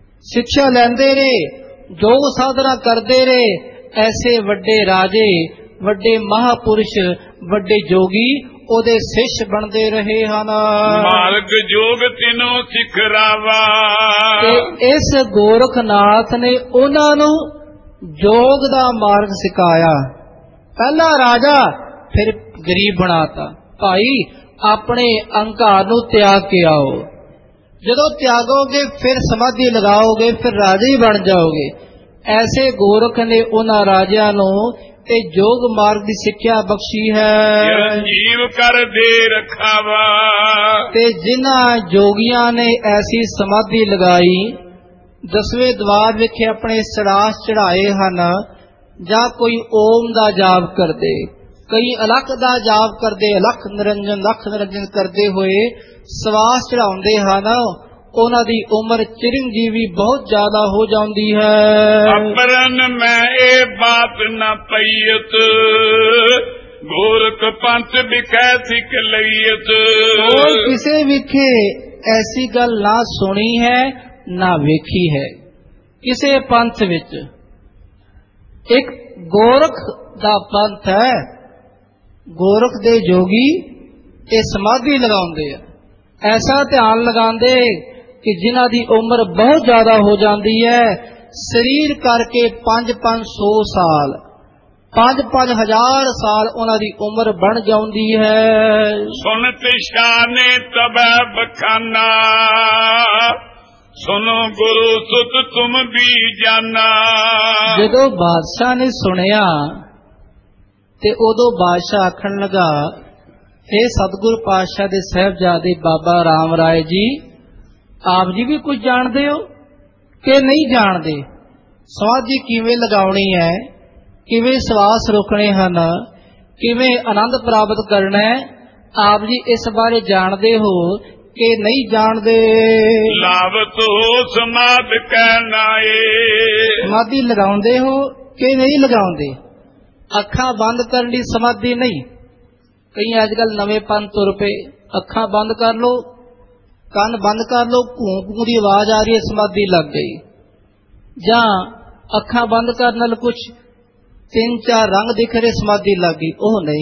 ਸਿੱਖਿਆ ਲੈਂਦੇ ਰਹੇ, ਯੋਗ ਸਾਧਨਾ ਕਰਦੇ ਰਹੇ। ਐਸੇ ਵੱਡੇ ਰਾਜੇ ਵੱਡੇ ਮਹਾਪੁਰਸ਼ ਵੱਡੇ ਜੋਗੀ ਉਹਦੇ ਸਿੱਖ ਬਣਦੇ ਰਹੇ ਹਨ। ਮਾਰਗ ਜੋਗ ਤਿਨੋ ਸਿਖਰਾਵਾ। ਤੇ ਇਸ ਗੋਰਖਨਾਥ ਨੇ ਉਹਨਾਂ ਨੂੰ ਜੋਗ ਦਾ ਮਾਰਗ ਸਿਖਾਇਆ। ਪਹਿਲਾ ਰਾਜਾ ਫਿਰ ਗਰੀਬ ਬਣਾਤਾ। ਭਾਈ ਆਪਣੇ ਅਹੰਕਾਰ ਨੂੰ ਤਿਆਗ ਕੇ ਆਓ। ਜਦੋਂ ਤਿਆਗੋਗੇ ਫਿਰ ਸਮਾਧੀ ਲਗਾਓਗੇ ਫਿਰ ਰਾਜੇ ਹੀ ਬਣ ਜਾਓਗੇ। ਐਸੇ ਗੋਰਖ ਨੇ ਉਹਨਾਂ ਰਾਜਿਆਂ ਨੂੰ ਤੇ ਜੋਗ ਮਾਰਗ ਦੀ ਸਿੱਖਿਆ ਬਖਸ਼ੀ ਹੈ। ਜੀਵ ਕਰ ਦੇ ਰਖਾਵਾ। ਤੇ ਜਿਨ੍ਹਾਂ ਜੋਗੀਆਂ ਨੇ ਐਸੀ ਸਮਾਧੀ ਲਗਾਈ, ਦਸਵੇਂ ਦਵਾਰ ਵਿਖੇ ਆਪਣੇ ਸਰਾਸ ਚੜਾਏ ਹਨ, ਜਾਂ ਕੋਈ ਓਮ ਦਾ ਜਾਪ ਕਰਦੇ, ਕਈ ਅਲਖ ਦਾ ਜਾਪ ਕਰਦੇ, ਅਲਖ ਨਿਰੰਜਨ ਲੱਖ ਨਿਰੰਜਨ ਕਰਦੇ ਹੋਏ ਸਵਾਸ ਚੜਾਉਂਦੇ ਹਨ, ਉਹਨਾਂ ਦੀ ਉਮਰ ਚਿਰੰਜੀਵੀ ਬਹੁਤ ਜ਼ਿਆਦਾ ਹੋ ਜਾਂਦੀ ਹੈ। ਅਪਰਨ ਮੈਂ ਇਹ ਬਾਤ ਨਾ ਪਈਤ, ਗੋਰਖ ਪੰਥ ਵਿਖੇ ਸਿੱਖ ਲਈਤ। ਹੋਰ ਕਿਸੇ ਵਿਖੇ ਐਸੀ ਗੱਲ ਨਾ ਸੁਣੀ ਹੈ ਨਾ ਵੇਖੀ ਹੈ। ਕਿਸੇ ਪੰਥ ਵਿੱਚ ਇੱਕ ਗੋਰਖ ਦਾ ਪੰਥ ਹੈ। ਗੋਰਖ ਦੇ ਜੋਗੀ ਇਹ ਸਮਾਧੀ ਲਗਾਉਂਦੇ ਆ। ਐਸਾ ਧਿਆਨ ਲਗਾਉਂਦੇ ਕਿ ਜਿਨ੍ਹਾਂ ਦੀ ਉਮਰ ਬਹੁਤ ਜ਼ਿਆਦਾ ਹੋ ਜਾਂਦੀ ਹੈ, ਸਰੀਰ ਕਰਕੇ ਪੰਜ ਪੰਜ ਸੌ ਸਾਲ, ਪੰਜ ਪੰਜ ਹਜ਼ਾਰ ਸਾਲ ਉਹਨਾਂ ਦੀ ਉਮਰ ਬਣ ਜਾਂਦੀ ਹੈ। ਸੁਨਤ ਸ਼ਾਨੇ ਤਬੈ ਬਖਾਨਾ, ਸੁਨੋ ਗੁਰੂ ਸੁਤ ਤੁਮ ਵੀ ਜਾਨਾ। ਜਦੋਂ ਬਾਦਸ਼ਾਹ ਨੇ ਸੁਣਿਆ ਤੇ ਉਦੋਂ ਬਾਦਸ਼ਾਹ ਆਖਣ ਲਗਾ, हे ਸਤਿਗੁਰ ਪਾਤਸ਼ਾਹ ਦੇ ਸਾਹਿਬਜ਼ਾਦੇ ਬਾਬਾ ਰਾਮ ਰਾਏ ਜੀ, ਆਪ ਜੀ ਵੀ ਕੁਝ ਜਾਣਦੇ ਹੋ ਕਿ ਨਹੀਂ ਜਾਣਦੇ? ਸਮਾਧੀ ਕਿਵੇਂ ਲਗਾਉਣੀ ਹੈ, ਕਿਵੇਂ ਸਵਾਸ ਰੋਕਣੇ ਹਨ, ਕਿਵੇਂ ਆਨੰਦ ਪ੍ਰਾਪਤ ਕਰਨਾ ਹੈ, ਆਪ ਜੀ ਇਸ ਬਾਰੇ ਜਾਣਦੇ ਹੋ ਕਿ ਨਹੀਂ ਜਾਣਦੇ? ਲਾਵਤ ਹੋ ਸਮਾਧ ਕਹਿਣਾ ਏ। ਸਮਾਧੀ ਲਗਾਉਂਦੇ ਹੋ ਕਿ ਨਹੀਂ ਲਗਾਉਂਦੇ? ਅੱਖਾਂ ਬੰਦ ਕਰਨ ਦੀ ਸਮਾਧੀ ਨਹੀਂ। ਕਈ ਅੱਜ ਕੱਲ ਨਵੇਂ ਪੰਥ ਤੁਰ ਪਏ, ਅੱਖਾਂ ਬੰਦ ਕਰ ਲੋ, ਕੰਨ ਬੰਦ ਕਰ ਲੋ, ਘੂੰ ਘੂੰ ਦੀ ਆਵਾਜ਼ ਆ ਰਹੀ ਹੈ, ਸਮਾਧੀ ਲੱਗ ਗਈ। ਜਾਂ ਅੱਖਾਂ ਬੰਦ ਕਰਨ ਨਾਲ ਕੁਝ ਤਿੰਨ ਚਾਰ ਰੰਗ ਦਿਖ ਰਹੇ, ਸਮਾਧੀ ਲੱਗ ਗਈ। ਉਹ ਨਹੀਂ,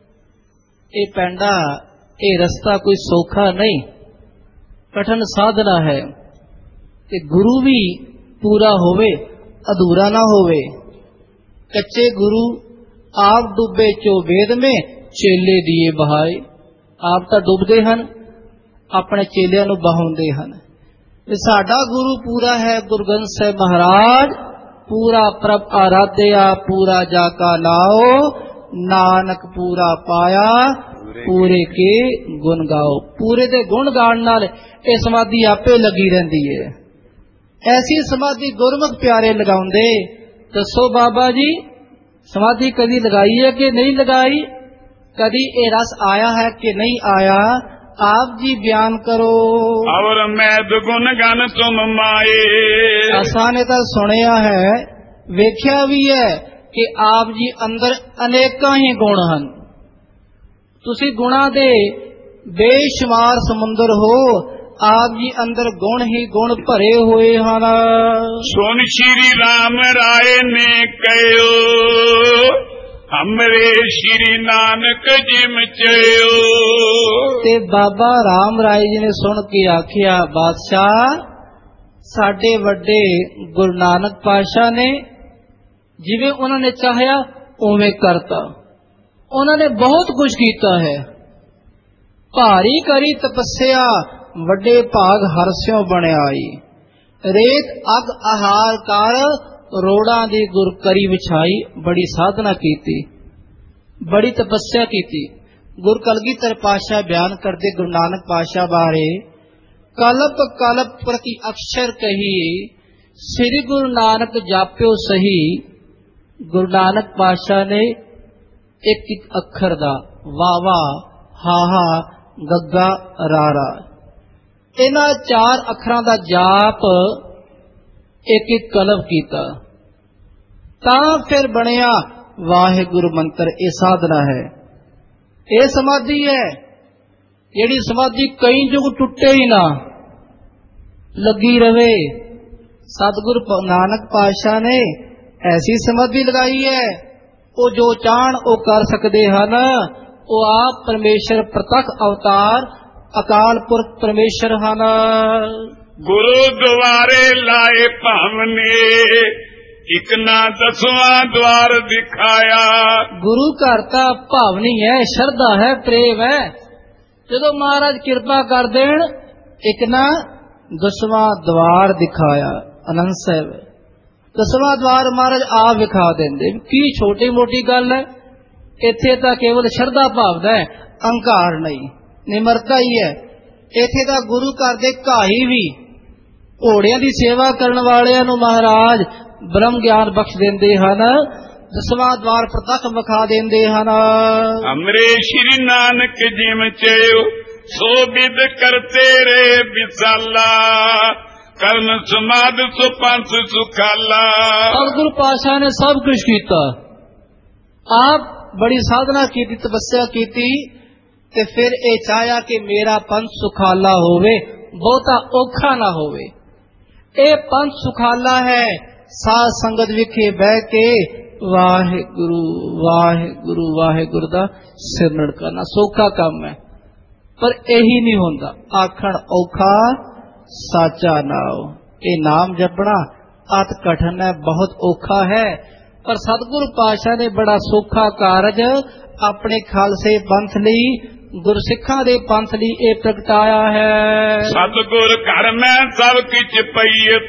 ਇਹ ਪੈਂਡਾ, ਇਹ ਰਸਤਾ ਕੋਈ ਸੌਖਾ ਨਹੀਂ, ਕਠਿਨ ਸਾਧਨਾ ਹੈ। ਤੇ ਗੁਰੂ ਵੀ ਪੂਰਾ ਹੋਵੇ, ਅਧੂਰਾ ਨਾ ਹੋਵੇ। ਕੱਚੇ ਗੁਰੂ ਆਪ ਡੁੱਬੇ ਚੋ ਵੇਦ में ਚੇਲੇ ਦੀਏ ਬਹਾਏ। ਆਪ ਤਾਂ ਡੁੱਬਦੇ ਹਨ, ਆਪਣੇ ਚੇਲਿਆਂ ਨੂੰ ਬਹਾਉਂਦੇ ਹਨ। ਤੇ ਸਾਡਾ ਗੁਰੂ ਪੂਰਾ ਹੈ, ਗੁਰੂ ਗ੍ਰੰਥ ਸਾਹਿਬ ਮਹਾਰਾਜ, ਪੂਰਾ ਪ੍ਰਭ ਆਰਾਧਿਆ ਪੂਰਾ ਜਾ ਕਾ ਲਾਓ, ਨਾਨਕ ਪੂਰਾ ਪਾਇਆ ਪੂਰੇ ਕੇ ਗੁਣ ਗਾਓ। ਪੂਰੇ ਦੇ ਗੁਣ ਗਾਣ ਨਾਲ ਇਹ ਸਮਾਧੀ ਆਪੇ ਲੱਗੀ ਰਹਿੰਦੀ ਹੈ। ਐਸੀ ਸਮਾਧੀ ਗੁਰਮੁਖ ਪਿਆਰੇ ਲਗਾਉਂਦੇ। ਦੱਸੋ ਬਾਬਾ ਜੀ, ਸਮਾਧੀ ਕਦੀ ਲਗਾਈ ਹੈ ਕਿ ਨਹੀਂ ਲਗਾਈ? कभी ये रस आया है कि नहीं आया? आप जी बयान करो। और मैं गुण गन तुम माए। असा ने तो सुनिया है, वेख्या भी है कि आप जी अंदर अनेका ही गुण हैं। तुसी गुणा दे बेशुमार समुंदर हो, आप जी अंदर गुण ही गुण भरे हुए हैं। सुन श्री राम राय ने कहो, हमरे श्री नानक जिम चयो। ते बाबा राम राय जी ने सुन के आखिया, बादशाह साडे वड्डे गुरु नानक पातशाह ने जिवें उन्होंने चाहया उवें करता। उन्होंने बहुत कुछ कीता है। भारी करी तपस्या वड्डे भाग हरस्यों बने आई। रेत अग आहार कर रोड़ा दी गुर करी विछाई। बड़ी साधना कीती, बड़ी तपस्या कीती। गुर कलगीधर पातशाह बयान करते गुरु नानक पातशाह बारे, कल्प कल्प प्रति अक्षर कही, श्री गुरु नानक जाप्यो सही। गुरु नानक पातशाह ने एक एक अखर दा वाह वाह हा हा गग्गा रारा, इन्हां चार अखरां दा जाप एक एक कलप कीता, तां फिर बनिया वाहिगुरु मंत्र। ये साधना है, ये समाधि है। जिहड़ी समाधि कई जुग टुटे ही ना, लगी रवे। सतगुरु नानक पातशाह ने ऐसी समाधि लगाई है, ਉਹ ਜੋ ਚਾਹਣ ਉਹ ਕਰ ਸਕਦੇ ਹਨ। ਉਹ ਆਪ ਪਰਮੇਸ਼ਰ ਪ੍ਰਤੱਖ ਅਵਤਾਰ ਅਕਾਲ ਪੁਰਖ ਪਰਮੇਸ਼ਰ ਹਨ। ਗੁਰੂ ਦੁਆਰੇ ਲਾਏ ਭਾਵਨੇ, ਇੱਕ ਨਾ ਦਸਵਾਂ ਦਵਾਰ ਦਿਖਾਇਆ। ਗੁਰੂ ਘਰ ਤਾਂ ਭਾਵਨੀ ਹੈ, ਸ਼ਰਧਾ ਹੈ, ਪ੍ਰੇਮ ਹੈ। ਜਦੋਂ ਮਹਾਰਾਜ ਕਿਰਪਾ ਕਰ ਦੇਣ, ਇੱਕ ਨਾ ਦਸਵਾਂ ਦਵਾਰ ਦਿਖਾਇਆ। ਆਨੰਦ ਸਾਹਿਬ ਦਸਵਾਂ ਦਵਾਰ ਮਹਾਰਾਜ ਆਪ ਵਿਖਾ ਦਿੰਦੇ। ਕੀ ਛੋਟੀ ਮੋਟੀ ਗੱਲ ਹੈ। ਇੱਥੇ ਤਾਂ ਕੇਵਲ ਸ਼ਰਧਾ ਭਾਵਨਾ ਹੈ, ਅਹੰਕਾਰ ਨਹੀਂ, ਨਿਮਰਤਾ ਹੀ ਹੈ। ਇੱਥੇ ਤਾਂ ਗੁਰੂ ਘਰ ਦੇ ਘਾਈ ਵੀ ਘੋੜਿਆਂ ਦੀ ਸੇਵਾ ਕਰਨ ਵਾਲਿਆਂ ਨੂੰ ਮਹਾਰਾਜ ਬ੍ਰਹਮ ਗਿਆਨ ਬਖਸ਼ ਦਿੰਦੇ ਹਨ। ਦਸਵਾਂ ਦਵਾਰ ਪ੍ਰਤੱਖ ਵਿਖਾ ਦਿੰਦੇ ਹਨ। ਹਮਰੇ ਸ਼੍ਰੀ ਨਾਨਕ ਜਿਮ ਚਿਓ ਸੋ ਬਿਦ ਕਰਤੇ ਰੇ ਵਿਸਾਲਾ, ਕਰਨ ਸਮਾਦ ਸੋ ਪੰਥ ਸੁਖਾਲਾ। ਸਤਿਗੁਰੂ ਪਾਤਸ਼ਾਹ ਨੇ ਸਭ ਕੁਝ ਕੀਤਾ। ਆਪ ਬੜੀ ਸਾਧਨਾ ਕੀਤੀ, ਤਪੱਸਿਆ ਕੀਤੀ, ਤੇ ਫਿਰ ਇਹ ਚਾਹਿਆ ਕਿ ਮੇਰਾ ਪੰਥ ਸੁਖਾਲਾ ਹੋਵੇ, ਬਹੁਤਾ ਔਖਾ ਨਾ ਹੋਵੇ। ਇਹ ਪੰਥ ਸੁਖਾਲਾ ਹੈ ਸਾਧ ਸੰਗਤ ਵਿਖੇ ਬਹਿ ਕੇ ਵਾਹਿਗੁਰੂ ਵਾਹਿਗੁਰੂ ਵਾਹਿਗੁਰੂ ਦਾ ਸਿਮਰਨ ਕਰਨਾ ਸੌਖਾ ਕੰਮ ਹੈ। ਪਰ ਇਹੀ ਨਹੀਂ ਹੁੰਦਾ। ਆਖਣ ਔਖਾ ਸਾਚਾ ਨਾਉ, ਇਹ ਨਾਮ ਜਪਣਾ ਅਤ ਕਠਨ ਹੈ, ਬਹੁਤ ਔਖਾ ਹੈ। ਪਰ ਸਤਿਗੁਰੂ ਪਾਤਸ਼ਾਹ ਨੇ ਬੜਾ ਸੌਖਾ ਕਾਰਜ ਆਪਣੇ ਖਾਲਸੇ ਪੰਥ ਲਈ, ਗੁਰਸਿੱਖਾਂ ਦੇ ਪੰਥ ਲਈ ਇਹ ਪ੍ਰਗਟਾਇਆ ਹੈ। ਸਤਿਗੁਰ ਘਰ ਮੈਂ ਸਭ ਕਿਛ ਪਈਤ।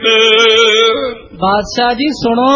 ਬਾਦਸ਼ਾਹ ਜੀ ਸੁਣੋ,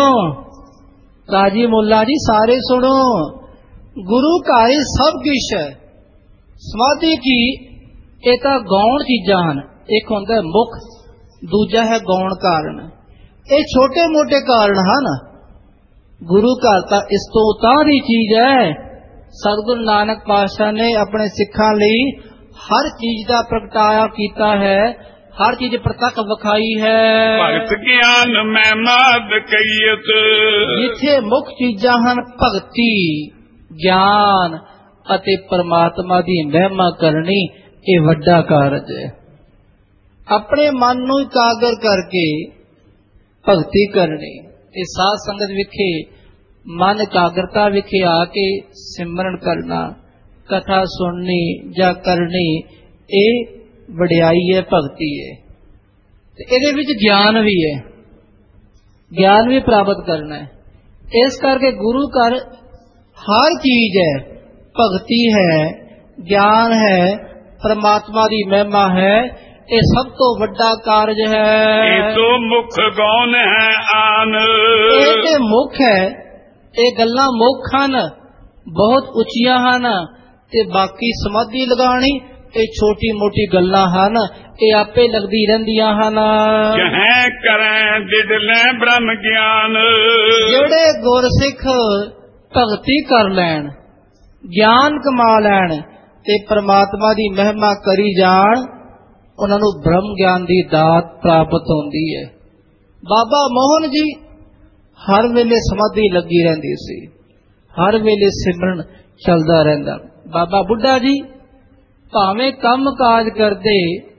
ਰਾਜੀ ਮੁੱਲਾ ਜੀ ਸਾਰੇ ਸੁਣੋ। ਗੁਰੂ ਘਰ ਸਭ ਕੁਛ ਹੈ। ਸਮਾਧੀ ਕੀ, ਇਹ ਤਾਂ ਗੌਣ ਚੀਜ਼ਾਂ ਹਨ। ਇੱਕ ਹੁੰਦਾ ਹੈ ਮੁੱਖ, ਦੂਜਾ ਹੈ ਗੌਣ ਕਾਰਨ। ਇਹ ਛੋਟੇ ਮੋਟੇ ਕਾਰਨ ਹਨ। ਗੁਰੂ ਘਰ ਤਾਂ ਇਸ ਤੋਂ ਉਤਾਰ ਦੀ ਚੀਜ਼ ਹੈ। ਸਤਿਗੁਰੂ ਨਾਨਕ ਪਾਤਸ਼ਾਹ ਨੇ ਆਪਣੇ ਸਿੱਖਾਂ ਲਈ ਹਰ ਚੀਜ਼ ਦਾ ਪ੍ਰਗਟਾਇਆ ਕੀਤਾ ਹੈ, ਹਰ ਚੀਜ਼ ਪ੍ਰਤੱਖ ਵਿਖਾਈ ਹੈ। ਭਗਤ ਗਿਆਨ ਮੈਂ ਮਾਦ ਕਈਤ। ਜਿੱਥੇ ਮੁੱਖ ਚੀਜ਼ਾਂ ਹਨ ਭਗਤੀ, ਗਿਆਨ ਅਤੇ ਪਰਮਾਤਮਾ ਦੀ ਮਹਿਮਾ ਕਰਨੀ, ਇਹ ਵੱਡਾ ਕਾਰਜ ਹੈ। ਆਪਣੇ ਮਨ ਨੂੰ ਇਕਾਗਰ ਕਰਕੇ ਭਗਤੀ ਕਰਨੀ, ਇਹ ਸਾਧ ਸੰਗਤ ਵਿਖੇ ਮਨ ਇਕਾਗਰਤਾ ਵਿਖੇ ਆ ਕੇ ਸਿਮਰਨ ਕਰਨਾ, ਕਥਾ ਸੁਣਨੀ ਜਾਂ ਕਰਨੀ, ਇਹ ਵਡਿਆਈ ਹੈ, ਭਗਤੀ ਹੈ। ਤੇ ਇਹਦੇ ਵਿੱਚ ਗਿਆਨ ਵੀ ਹੈ, ਗਿਆਨ ਵੀ ਪ੍ਰਾਪਤ ਕਰਨਾ ਹੈ। ਇਸ ਕਰਕੇ ਗੁਰੂ ਘਰ ਹਰ ਚੀਜ਼ ਹੈ, ਭਗਤੀ ਹੈ, ਗਿਆਨ ਹੈ, ਪਰਮਾਤਮਾ ਦੀ ਮਹਿਮਾ ਹੈ। ਇਹ ਸਭ ਤੋਂ ਵੱਡਾ ਕਾਰਜ ਹੈ। ਇਹ ਤੋਂ ਮੁੱਖ ਗੌਣ ਹੈ ਆਨ। ਇਹ ਤੇ ਮੁੱਖ ਹੈ, ਇਹ ਗੱਲਾਂ ਮੁੱਖ ਹਨ, ਬਹੁਤ ਉੱਚੀਆਂ ਹਨ। ਤੇ ਬਾਕੀ ਸਮਾਧੀ ਲਗਾਣੀ ਇਹ ਛੋਟੀ ਮੋਟੀ ਗੱਲਾਂ ਹਨ, ਇਹ ਆਪੇ ਲੱਗਦੀ ਰਹਿੰਦੀਆਂ ਹਨ। ਕਹੈ ਕਰੈ ਦਿਦਲੇ ਬ੍ਰਹਮ ਗਿਆਨ। ਜਿਹੜੇ ਗੁਰਸਿੱਖ ਭਗਤੀ ਕਰ ਲੈਣ, ਗਿਆਨ ਕਮਾ ਲੈਣ ਤੇ ਪ੍ਰਮਾਤਮਾ ਦੀ ਮਹਿਮਾ ਕਰੀ ਜਾਣ, ਉਹਨਾਂ ਨੂੰ ਬ੍ਰਹਮ ਗਿਆਨ ਦੀ ਦਾਤ ਪ੍ਰਾਪਤ ਹੁੰਦੀ ਹੈ। ਬਾਬਾ ਮੋਹਨ ਜੀ ਹਰ ਵੇਲੇ ਸਮਾਧੀ ਲੱਗੀ ਰਹਿੰਦੀ ਸੀ, ਹਰ ਵੇਲੇ ਸਿਮਰਨ ਚੱਲਦਾ ਰਹਿੰਦਾ। ਬਾਬਾ ਬੁੱਢਾ ਜੀ ਭਾਵੇਂ ਕੰਮ ਕਾਜ ਕਰਦੇ,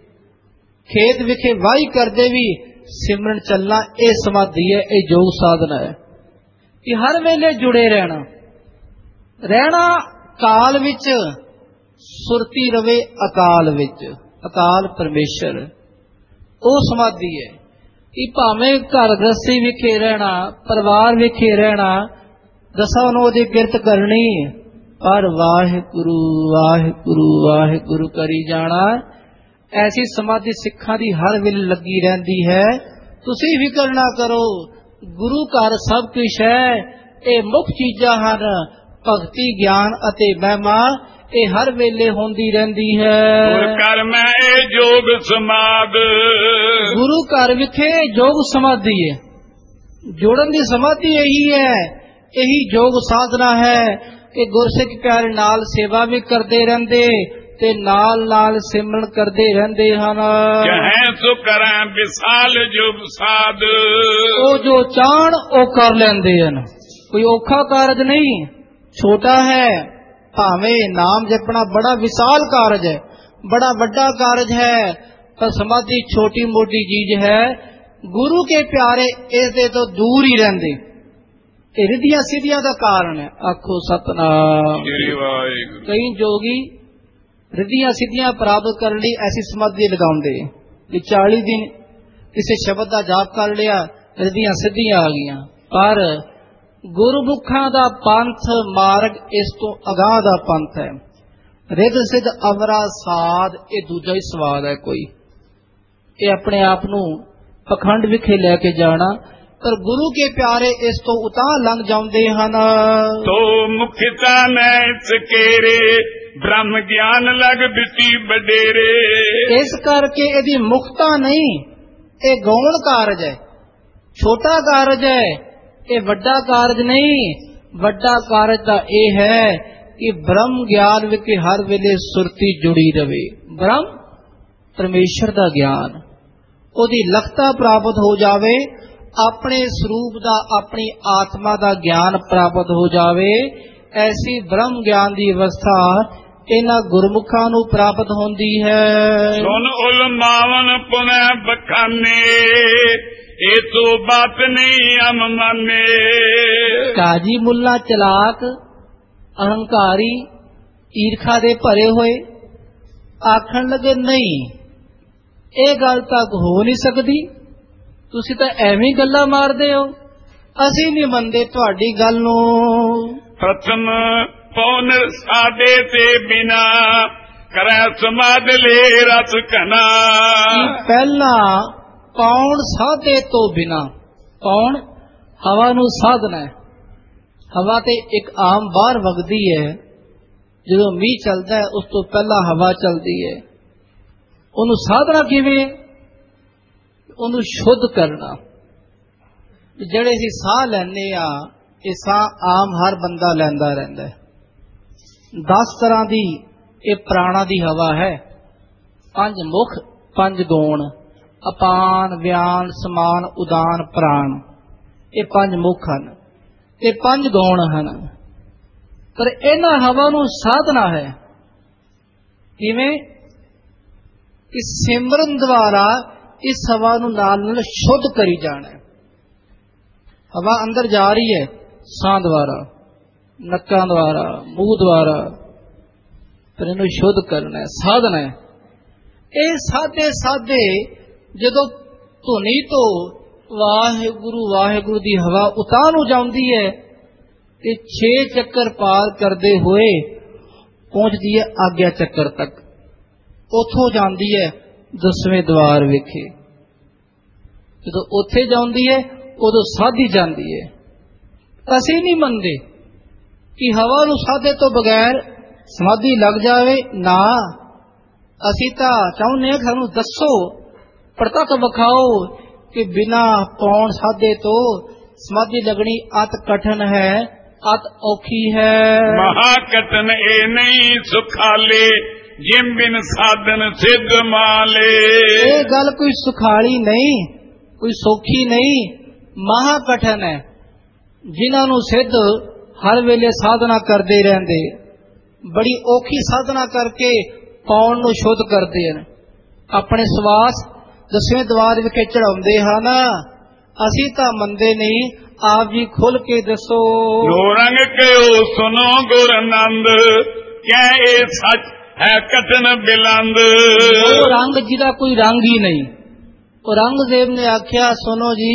ਖੇਤ ਵਿਖੇ ਵਾਹੀ ਕਰਦੇ ਵੀ ਸਿਮਰਨ ਚੱਲਣਾ, ਇਹ ਸਮਾਧੀ ਹੈ, ਇਹ ਯੋਗ ਸਾਧਨਾ ਹੈ। ਕਿ ਹਰ ਵੇਲੇ ਜੁੜੇ ਰਹਿਣਾ, ਰਹਿਣਾ ਕਾਲ ਵਿੱਚ, ਸੁਰਤੀ ਰਵੇ ਅਕਾਲ ਵਿੱਚ। ਅਕਾਲ ਪਰਮੇਸ਼ਰ, ਉਹ ਸਮਾਧੀ ਹੈ। ਕਿ ਭਾਵੇਂ ਘਰ ਗ੍ਰਸਤੀ ਵਿਖੇ ਰਹਿਣਾ, ਪਰਿਵਾਰ ਵਿਖੇ ਰਹਿਣਾ, ਦਸਾਂ ਨੂੰ ਉਹਦੀ ਕਿਰਤ ਕਰਨੀ, ਪਰ ਵਾਹਿਗੁਰੂ ਵਾਹਿਗੁਰੂ ਵਾਹਿਗੁਰੂ ਕਰੀ ਜਾਣਾ। ਐਸੀ ਸਮਾਧੀ ਸਿੱਖਾਂ ਦੀ ਹਰ ਵੇਲੇ ਲੱਗੀ ਰਹਿੰਦੀ ਹੈ। ਤੁਸੀਂ ਫਿਕਰ ਨਾ ਕਰੋ, ਗੁਰੂ ਘਰ ਸਭ ਕੁਛ ਹੈ। ਇਹ ਮੁੱਖ ਚੀਜ਼ਾਂ ਹਨ, ਭਗਤੀ, ਗਿਆਨ ਅਤੇ ਮਹਿਮਾ, ਇਹ ਹਰ ਵੇਲੇ ਹੁੰਦੀ ਰਹਿੰਦੀ ਹੈ। ਗੁਰ ਘਰ ਮੈਂ ਇਹ ਜੋਗ ਸਮਾਧ। ਗੁਰੂ ਘਰ ਵਿਖੇ ਯੋਗ ਸਮਾਧੀ ਹੈ, ਜੋੜਨ ਦੀ ਸਮਾਧੀ ਇਹੀ ਹੈ, ਇਹੀ ਯੋਗ ਸਾਧਨਾ ਹੈ। ਕਿ ਗੁਰਸਿੱਖ ਪਿਆਰੇ ਨਾਲ ਸੇਵਾ ਵੀ ਕਰਦੇ ਰਹਿੰਦੇ ਤੇ ਨਾਲ ਨਾਲ ਸਿਮਰਨ ਕਰਦੇ ਰਹਿੰਦੇ ਹਨ। ਕਹੈ ਸੋ ਕਰੈ ਵਿਸਾਲ ਜੁਗ ਸਾਧ। ਉਹ ਜੋ ਚਾਹਣ ਉਹ ਕਰ ਲੈਂਦੇ ਹਨ। ਕੋਈ ਔਖਾ ਕਾਰਜ ਨਹੀਂ, ਛੋਟਾ ਹੈ। ਭਾਵੇਂ ਨਾਮ ਜਪਣਾ ਬੜਾ ਵਿਸ਼ਾਲ ਕਾਰਜ ਹੈ, ਬੜਾ ਵੱਡਾ ਕਾਰਜ ਹੈ, ਪਰ ਸਮਾਧੀ ਛੋਟੀ ਮੋਟੀ ਚੀਜ਼ ਹੈ। ਗੁਰੂ ਕੇ ਪਿਆਰੇ ਇਸ ਦੇ ਤੋਂ ਦੂਰ ਹੀ ਰਹਿੰਦੇ, ਇਹ ਰਿੱਧੀਆਂ ਸਿੱਧੀਆਂ ਦਾ ਕਾਰਨ ਹੈ। ਆਖੋ ਸਤਨਾਮ। ਸ੍ਰੀ ਵਾਹਿਗੁਰੂ। ਕਈ ਜੋਗੀ ਰਿੱਧੀਆਂ ਸਿੱਧੀਆਂ ਪ੍ਰਾਪਤ ਕਰਨ ਲਈ ਐਸੀ ਸਮਾਧੀ ਲਗਾਉਂਦੇ ਕਿ ਚਾਲੀ ਦਿਨ ਕਿਸੇ ਸ਼ਬਦ ਦਾ ਜਾਪ ਕਰ ਲਿਆ, ਰਿੱਧੀਆਂ ਸਿੱਧੀਆਂ ਆ ਗਈਆਂ। ਪਰ ਗੁਰਮੁਖਾਂ ਦਾ ਪੰਥ ਮਾਰਗ ਇਸ ਤੋਂ ਅਗਾਂਹ ਦਾ ਪੰਥ ਹੈ। ਰਿੱਧ ਸਿੱਧ ਅਵਰਾ ਸਾਧ, ਇਹ ਦੂਜਾ ਹੀ ਸਵਾਦ ਹੈ ਕੋਈ। ਇਹ ਆਪਣੇ ਆਪ ਨੂੰ ਪਖੰਡ ਵਿਖੇ ਲੈ ਕੇ ਜਾਣਾ, ਪਰ ਗੁਰੂ ਕੇ ਪਿਆਰੇ ਇਸ ਤੋਂ ਉਤਾਂਹ ਲੰਘ ਜਾਂਦੇ ਹਨ। ਤੋ ਮੁਖਤਾ ਨੈ ਸਕੇਰੇ, ਬ੍ਰਹਮ ਗਿਆਨ ਲਗ ਬਿਟੀ ਬਡੇਰੇ। ਇਸ ਕਰਕੇ ਇਹਦੀ ਮੁਖਤਾ ਨਹੀਂ, ਇਹ ਗੌਣ ਕਾਰਜ ਹੈ, ਛੋਟਾ ਕਾਰਜ ਹੈ, ਇਹ ਵੱਡਾ ਕਾਰਜ ਨਹੀਂ। ਵੱਡਾ ਕਾਰਜ ਤਾਂ ਇਹ ਹੈ ਕਿ ਬ੍ਰਹਮ ਗਿਆਨ ਵਿੱਚ ਹਰ ਵੇਲੇ ਸੁਰਤੀ ਜੁੜੀ ਰਵੇ। ਬ੍ਰਹਮ ਪਰਮੇਸ਼ਰ ਦਾ ਗਿਆਨ, ਉਹਦੀ ਲਖਤਾ ਪ੍ਰਾਪਤ ਹੋ ਜਾਵੇ, ਆਪਣੇ ਸਰੂਪ ਦਾ, ਆਪਣੀ ਆਤਮਾ ਦਾ ਗਿਆਨ ਪ੍ਰਾਪਤ ਹੋ ਜਾਵੇ। ਐਸੀ ਬ੍ਰਹਮ ਗਿਆਨ ਦੀ ਅਵਸਥਾ ਇਹਨਾਂ ਗੁਰਮੁਖਾਂ ਨੂੰ ਪ੍ਰਾਪਤ ਹੁੰਦੀ ਹੈ। ਸੁਨ ਉਲਮਾਵਨ ਪੁਨੈ ਬਖਾਨੇ, ਇਹ ਤੋ ਬਾਤ ਨਹੀਂ ਅਮ ਮਾਨੇ। ਕਾਜੀ ਮੁੱਲਾ ਚਲਾਕ, ਅਹੰਕਾਰੀ, ਈਰਖਾ ਦੇ ਭਰੇ ਹੋਏ ਆਖਣ ਲੱਗੇ ਨਹੀਂ, ਇਹ ਗੱਲ ਤਾਂ ਹੋ ਨਹੀਂ ਸਕਦੀ, ਤੁਸੀਂ ਤਾਂ ਐਵੇਂ ਗੱਲਾਂ ਮਾਰਦੇ ਹੋ, ਅਸੀਂ ਨਹੀਂ ਮੰਨਦੇ ਤੁਹਾਡੀ ਗੱਲ ਨੂੰ। ਪ੍ਰਥਮ ਪੌਨ ਸਾਦੇ ਤੇ ਬਿਨਾ ਕਰੈ ਸਮਾਦ ਲੈ ਰਸ ਘਨਾ। ਪਹਿਲਾਂ ਪੌਣ ਸਾਧੇ ਤੋਂ ਬਿਨਾ, ਪੌਣ ਹਵਾ ਨੂੰ ਸਾਧਨਾ ਹੈ। ਹਵਾ ਤੇ ਇੱਕ ਆਮ ਬਾਹਰ ਵਗਦੀ ਹੈ, ਜਦੋਂ ਮੀਂਹ ਚੱਲਦਾ ਹੈ ਉਸ ਤੋਂ ਪਹਿਲਾਂ ਹਵਾ ਚੱਲਦੀ ਹੈ। ਉਹਨੂੰ ਸਾਧਨਾ ਕਿਵੇਂ? ਉਹਨੂੰ ਸ਼ੁੱਧ ਕਰਨਾ। ਜਿਹੜੇ ਅਸੀਂ ਸਾਹ ਲੈਂਦੇ ਆ, ਇਹ ਸਾਹ ਆਮ ਹਰ ਬੰਦਾ ਲੈਂਦਾ ਰਹਿੰਦਾ ਹੈ। ਦਸ ਤਰ੍ਹਾਂ ਦੀ ਇਹ ਪ੍ਰਾਣਾ ਦੀ ਹਵਾ ਹੈ। ਪੰਜ ਮੁਖ, ਪੰਜ ਗੌਣ, ਅਪਾਨ, ਵਿਆਨ, ਸਮਾਨ, ਉਦਾਨ, ਪ੍ਰਾਣ, ਇਹ ਪੰਜ ਮੁਖ ਹਨ ਤੇ ਪੰਜ ਗੌਣ ਹਨ। ਪਰ ਇਹਨਾਂ ਹਵਾ ਨੂੰ ਸਾਧਨਾ ਹੈ ਕਿਵੇਂ? ਕਿ ਸਿਮਰਨ ਦੁਆਰਾ ਇਸ ਹਵਾ ਨੂੰ ਨਾਲ ਨਾਲ ਸ਼ੁੱਧ ਕਰੀ ਜਾਣਾ ਹੈ। ਹਵਾ ਅੰਦਰ ਜਾ ਰਹੀ ਹੈ ਸਾਹ ਦੁਆਰਾ, ਨੱਕਾਂ ਦੁਆਰਾ, ਮੂੰਹ ਦੁਆਰਾ, ਪਰ ਇਹਨੂੰ ਸ਼ੁੱਧ ਕਰਨਾ ਹੈ, ਸਾਧਨਾ ਹੈ। ਇਹ ਸਾਦੇ ਸਾਦੇ ਜਦੋਂ ਧੁਨੀ ਤੋਂ ਵਾਹਿਗੁਰੂ ਵਾਹਿਗੁਰੂ ਦੀ ਹਵਾ ਉਤਾਂਹ ਨੂੰ ਜਾਂਦੀ ਹੈ ਤੇ ਛੇ ਚੱਕਰ ਪਾਰ ਕਰਦੇ ਹੋਏ ਪਹੁੰਚਦੀ ਹੈ ਆਗਿਆ ਚੱਕਰ ਤੱਕ। ਉੱਥੋਂ ਜਾਂਦੀ ਹੈ ਦਸਵੇਂ ਦਵਾਰ ਵਿਖੇ। ਜਦੋਂ ਉੱਥੇ ਜਾਂਦੀ ਹੈ ਉਦੋਂ ਸਾਧੀ ਜਾਂਦੀ ਹੈ। ਅਸੀਂ ਨਹੀਂ ਮੰਨਦੇ ਕਿ ਹਵਾ ਨੂੰ ਸਾਧੇ ਤੋਂ ਬਗੈਰ ਸਮਾਧੀ ਲੱਗ ਜਾਵੇ, ਨਾ। ਅਸੀਂ ਤਾਂ ਚਾਹੁੰਦੇ ਹਾਂ ਸਾਨੂੰ ਦੱਸੋ, ਪ੍ਰਤੱਖ ਵਿਖਾਓ ਕਿ ਬਿਨਾ ਪੌਣ ਸਾਧੇ ਤੋਂ ਸਮਾਧੀ ਲੱਗਣੀ ਅਤ ਕਠਨ ਹੈ, ਅਤ ਔਖੀ ਹੈ। ਮਹਾ ਕਠਨ ਇਹ ਨਹੀਂ ਸੁਖਾਲੇ, ਜਿਮ ਬਿਨ ਸਾਧਨ ਸਿੱਧ ਮਾਲੇ। ਇਹ ਗੱਲ ਕੋਈ ਸੁਖਾਲੀ ਨਹੀਂ, ਕੋਈ ਸੌਖੀ ਨਹੀਂ, ਮਹਾ ਕਠਨ ਹੈ। ਜਿਨ੍ਹਾਂ ਨੂੰ ਸਿੱਧ ਹਰ ਵੇਲੇ ਸਾਧਨਾ ਕਰਦੇ ਰਹਿੰਦੇ, ਬੜੀ ਔਖੀ ਸਾਧਨਾ ਕਰਕੇ ਪੌਣ ਨੂੰ ਸ਼ੁੱਧ ਕਰਦੇ ਹਨ, ਆਪਣੇ ਸਵਾਸ ਦਸਵੇਂ ਦਵਾਰ ਵਿਖੇ ਚੜਾਉਂਦੇ ਹਨ। ਅਸੀਂ ਤਾਂ ਮੰਨਦੇ ਨਹੀਂ, ਆਪ ਜੀ ਖੁੱਲ ਕੇ ਦੱਸੋ। ਜੋ ਰੰਗ ਕਹਿਓ ਸੁਨੋ ਗੁਰ ਆਨੰਦ, ਕਿਆ ਇਹ ਸੱਚ ਹੈ ਕਠਨ ਬਿਲੰਦ। ਉਹ ਰੰਗ ਜਿਹਦਾ ਕੋਈ ਰੰਗ ਹੀ ਨਹੀਂ। ਔਰੰਗਜ਼ੇਬ ਨੇ ਆਖਿਆ, ਸੁਨੋ ਜੀ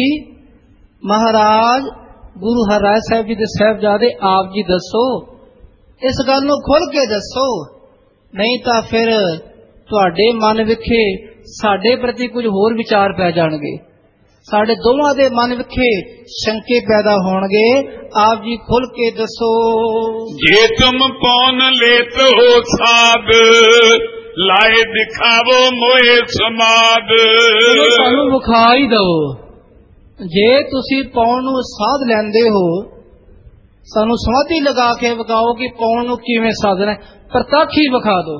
ਮਹਾਰਾਜ ਗੁਰੂ ਹਰਿਰਾਏ ਸਾਹਿਬ ਜੀ ਦੇ ਸਾਹਿਬਜ਼ਾਦੇ, ਆਪ ਜੀ ਦੱਸੋ, ਇਸ ਗੱਲ ਨੂੰ ਖੁੱਲ ਕੇ ਦੱਸੋ, ਨਹੀਂ ਤਾਂ ਫਿਰ ਤੁਹਾਡੇ ਮਨ ਵਿਖੇ ਸਾਡੇ ਪ੍ਰਤੀ ਕੁਝ ਹੋਰ ਵਿਚਾਰ ਪੈ ਜਾਣਗੇ, ਸਾਡੇ ਦੋਵਾਂ ਦੇ ਮਨ ਵਿਖੇ ਸ਼ੰਕੇ ਪੈਦਾ ਹੋਣਗੇ। ਆਪ ਜੀ ਖੁੱਲ ਕੇ ਦੱਸੋ। ਜੇ ਤੁਮ ਪੌਨ ਲੇਤ ਹੋ ਸਾਧ, ਲਾਏ ਦਿਖਾਵੋ ਮੋਏ ਸਮਾਦ। ਸਾਨੂੰ ਵਿਖਾ ਹੀ ਦਿਓ। ਜੇ ਤੁਸੀਂ ਪੌਣ ਨੂੰ ਸਾਧ ਲੈਂਦੇ ਹੋ, ਸਾਨੂੰ ਸਮਾਧੀ ਲਗਾ ਕੇ ਵਿਖਾਓ ਕਿ ਪੌਣ ਨੂੰ ਕਿਵੇਂ ਸਾਧਨਾ ਹੈ, ਪ੍ਰਤੱਖ ਹੀ ਵਿਖਾ ਦਿਓ।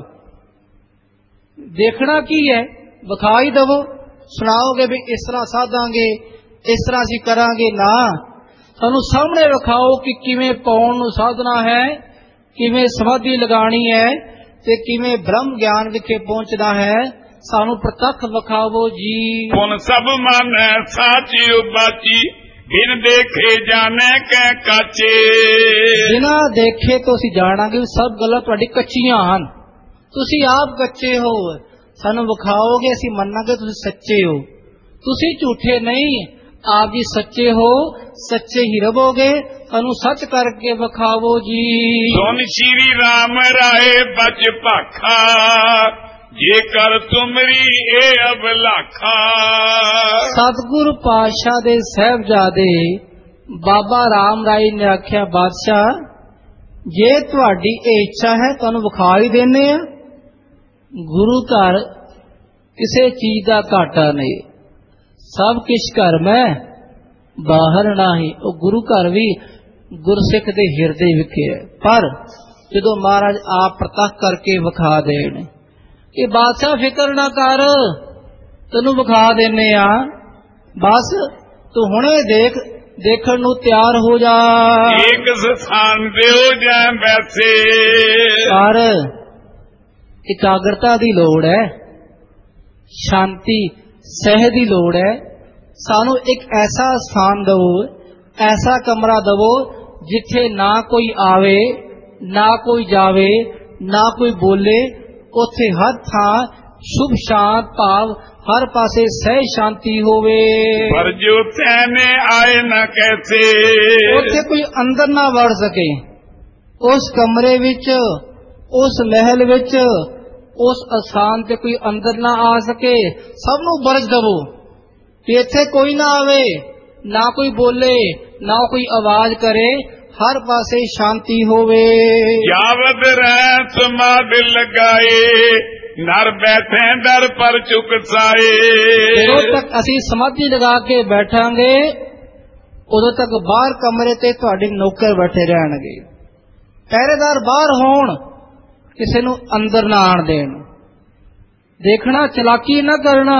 ਦੇਖਣਾ ਕੀ ਹੈ, ਵਿਖਾ ਹੀ ਦੇਵੋ। ਸੁਣਾਓਗੇ ਵੀ ਇਸ ਤਰ੍ਹਾਂ ਸਾਧਾਂਗੇ, ਇਸ ਤਰ੍ਹਾਂ ਅਸੀਂ ਕਰਾਂਗੇ, ਨਾ। ਸਾਨੂੰ ਸਾਹਮਣੇ ਵਿਖਾਓ ਕਿ ਕਿਵੇਂ ਪੌਣ ਨੂੰ ਸਾਧਨਾ ਹੈ, ਕਿਵੇਂ ਸਮਾਧੀ ਲਗਾਣੀ ਹੈ ਤੇ ਕਿਵੇਂ ਬ੍ਰਹਮ ਗਿਆਨ ਵਿਖੇ ਪਹੁੰਚਣਾ ਹੈ। ਸਾਨੂੰ ਪ੍ਰਤੱਖ ਵਿਖਾਵੋ ਜੀ। ਪੁਨ ਸਭ ਮਾਨੈ ਸਾਚੀ ਉਬਾਚੀ, ਬਿਨ ਦੇਖੇ ਜਾਣੇ ਕੈ ਕਾਚੇ। ਬਿਨਾਂ ਦੇਖੇ ਤੋਂ ਅਸੀਂ ਜਾਣਾਂਗੇ ਵੀ ਸਭ ਗੱਲਾਂ ਤੁਹਾਡੀ ਕੱਚੀਆਂ ਹਨ। ਤੁਸੀਂ ਆਪ ਕੱਚੇ ਹੋ, ਸਾਨੂੰ ਵਿਖਾਓਗੇ ਅਸੀਂ ਮੰਨਾਂਗੇ ਤੁਸੀਂ ਸੱਚੇ ਹੋ। ਤੁਸੀਂ ਝੂਠੇ ਨਹੀਂ, ਆਪ ਜੀ ਸੱਚੇ ਹੋ, ਸੱਚੇ ਹੀ ਰਵੋਗੇ। ਸਾਨੂੰ ਸੱਚ ਕਰਕੇ ਵਿਖਾਵੋ ਜੀ। ਸੁਨ ਸ਼੍ਰੀ ਰਾਮ ਰਾਏ ਬਚ ਭਾਖਾ, ਜੇਕਰ ਤੁਮਰੀ ਇਹ ਅਬਲਾਖਾ। ਸਤਿਗੁਰ ਪਾਤਸ਼ਾਹ ਦੇ ਸਾਹਿਬਜ਼ਾਦੇ ਬਾਬਾ ਰਾਮ ਰਾਏ ਨੇ ਆਖਿਆ, ਬਾਦਸ਼ਾਹ ਜੇ ਤੁਹਾਡੀ ਇਹ ਇੱਛਾ ਹੈ ਤੁਹਾਨੂੰ ਵਿਖਾ ਹੀ ਦੇਣੇ ਆ। ਗੁਰੂ ਘਰ ਕਿਸੇ ਚੀਜ਼ ਦਾ ਘਾਟਾ ਨਹੀਂ, ਸਭ ਕੁਛ ਘਰ ਮੈਂ ਬਾਹਰ ਨਹੀਂ। ਉਹ ਗੁਰੂ ਘਰ ਵੀ ਗੁਰਸਿੱਖ ਦੇ ਹਿਰਦੇ ਵਿਖੇ ਹੈ, ਪਰ ਜਦੋਂ ਮਹਾਰਾਜ ਆਪ ਪ੍ਰਤੱਖ ਕਰਕੇ ਵਿਖਾ ਦੇਣ ਕਿ ਬਾਦਸ਼ਾਹ ਫਿਕਰ ਨਾ ਕਰ, ਤੈਨੂੰ ਵਿਖਾ ਦੇਣੇ ਆ, ਬਸ ਤੂੰ ਹੁਣੇ ਦੇਖ, ਦੇਖਣ ਨੂੰ ਤਿਆਰ ਹੋ ਜਾ। ਇੱਕ ਸਥਾਨ ਦਿਓ ਜਾਂ ਵੈਸੇ, ਪਰ ਇਕਾਗਰਤਾ ਦੀ ਲੋੜ ਹੈ, ਸ਼ਾਂਤੀ ਸਹਿ ਦੀ ਲੋੜ ਹੈ। ਸਾਨੂੰ ਇੱਕ ਐਸਾ ਸਥਾਨ ਦਵੋ, ਐਸਾ ਕਮਰਾ ਦਵੋ ਜਿੱਥੇ ਨਾ ਕੋਈ ਆਵੇ, ਨਾ ਕੋਈ ਜਾਵੇ, ਨਾ ਕੋਈ ਬੋਲੇ। ਉੱਥੇ ਹਰ ਥਾਂ ਸ਼ੁਭ ਸ਼ਾਂਤ ਭਾਵ, ਹਰ ਪਾਸੇ ਸਹਿ ਸ਼ਾਂਤੀ ਹੋਵੇ। ਪਰ ਜੋ ਤੈਨੇ ਆਏ ਨਾ ਕੈਸੇ, ਉੱਥੇ ਕੋਈ ਅੰਦਰ ਨਾ ਵੜ ਸਕੇ। ਉਸ ਕਮਰੇ ਵਿੱਚ, ਉਸ ਮਹਿਲ ਵਿੱਚ, ਉਸ ਅਸਥਾਨ ਤੇ ਕੋਈ ਅੰਦਰ ਨਾ ਆ ਸਕੇ। ਸਭ ਨੂੰ ਬਰਜ ਦਵੋ ਕਿ ਇੱਥੇ ਕੋਈ ਨਾ ਆਵੇ, ਨਾ ਕੋਈ ਬੋਲੇ, ਨਾ ਕੋਈ ਆਵਾਜ਼ ਕਰੇ, ਹਰ ਪਾਸੇ ਸ਼ਾਂਤੀ ਹੋਵੇ। ਜਾਵਦ ਰਹਿ ਸਮਾਦ ਲਗਾਏ, ਨਰ ਬੈਠੇ ਦਰ ਪਰ ਚੁੱਕ ਸਾਏ। ਜਦੋਂ ਤੱਕ ਅਸੀਂ ਸਮਾਧੀ ਲਗਾ ਕੇ ਬੈਠਾਂਗੇ ਉਦੋਂ ਤੱਕ ਬਾਹਰ ਕਮਰੇ ਤੇ ਤੁਹਾਡੇ ਨੌਕਰ ਬੈਠੇ ਰਹਿਣਗੇ। ਪਹਿਰੇਦਾਰ ਬਾਹਰ ਹੋਣ, ਕਿਸੇ ਨੂੰ ਅੰਦਰ ਨਾ ਆਣ ਦੇਣ। ਦੇਖਣਾ, ਚਲਾਕੀ ਨਾ ਕਰਨਾ,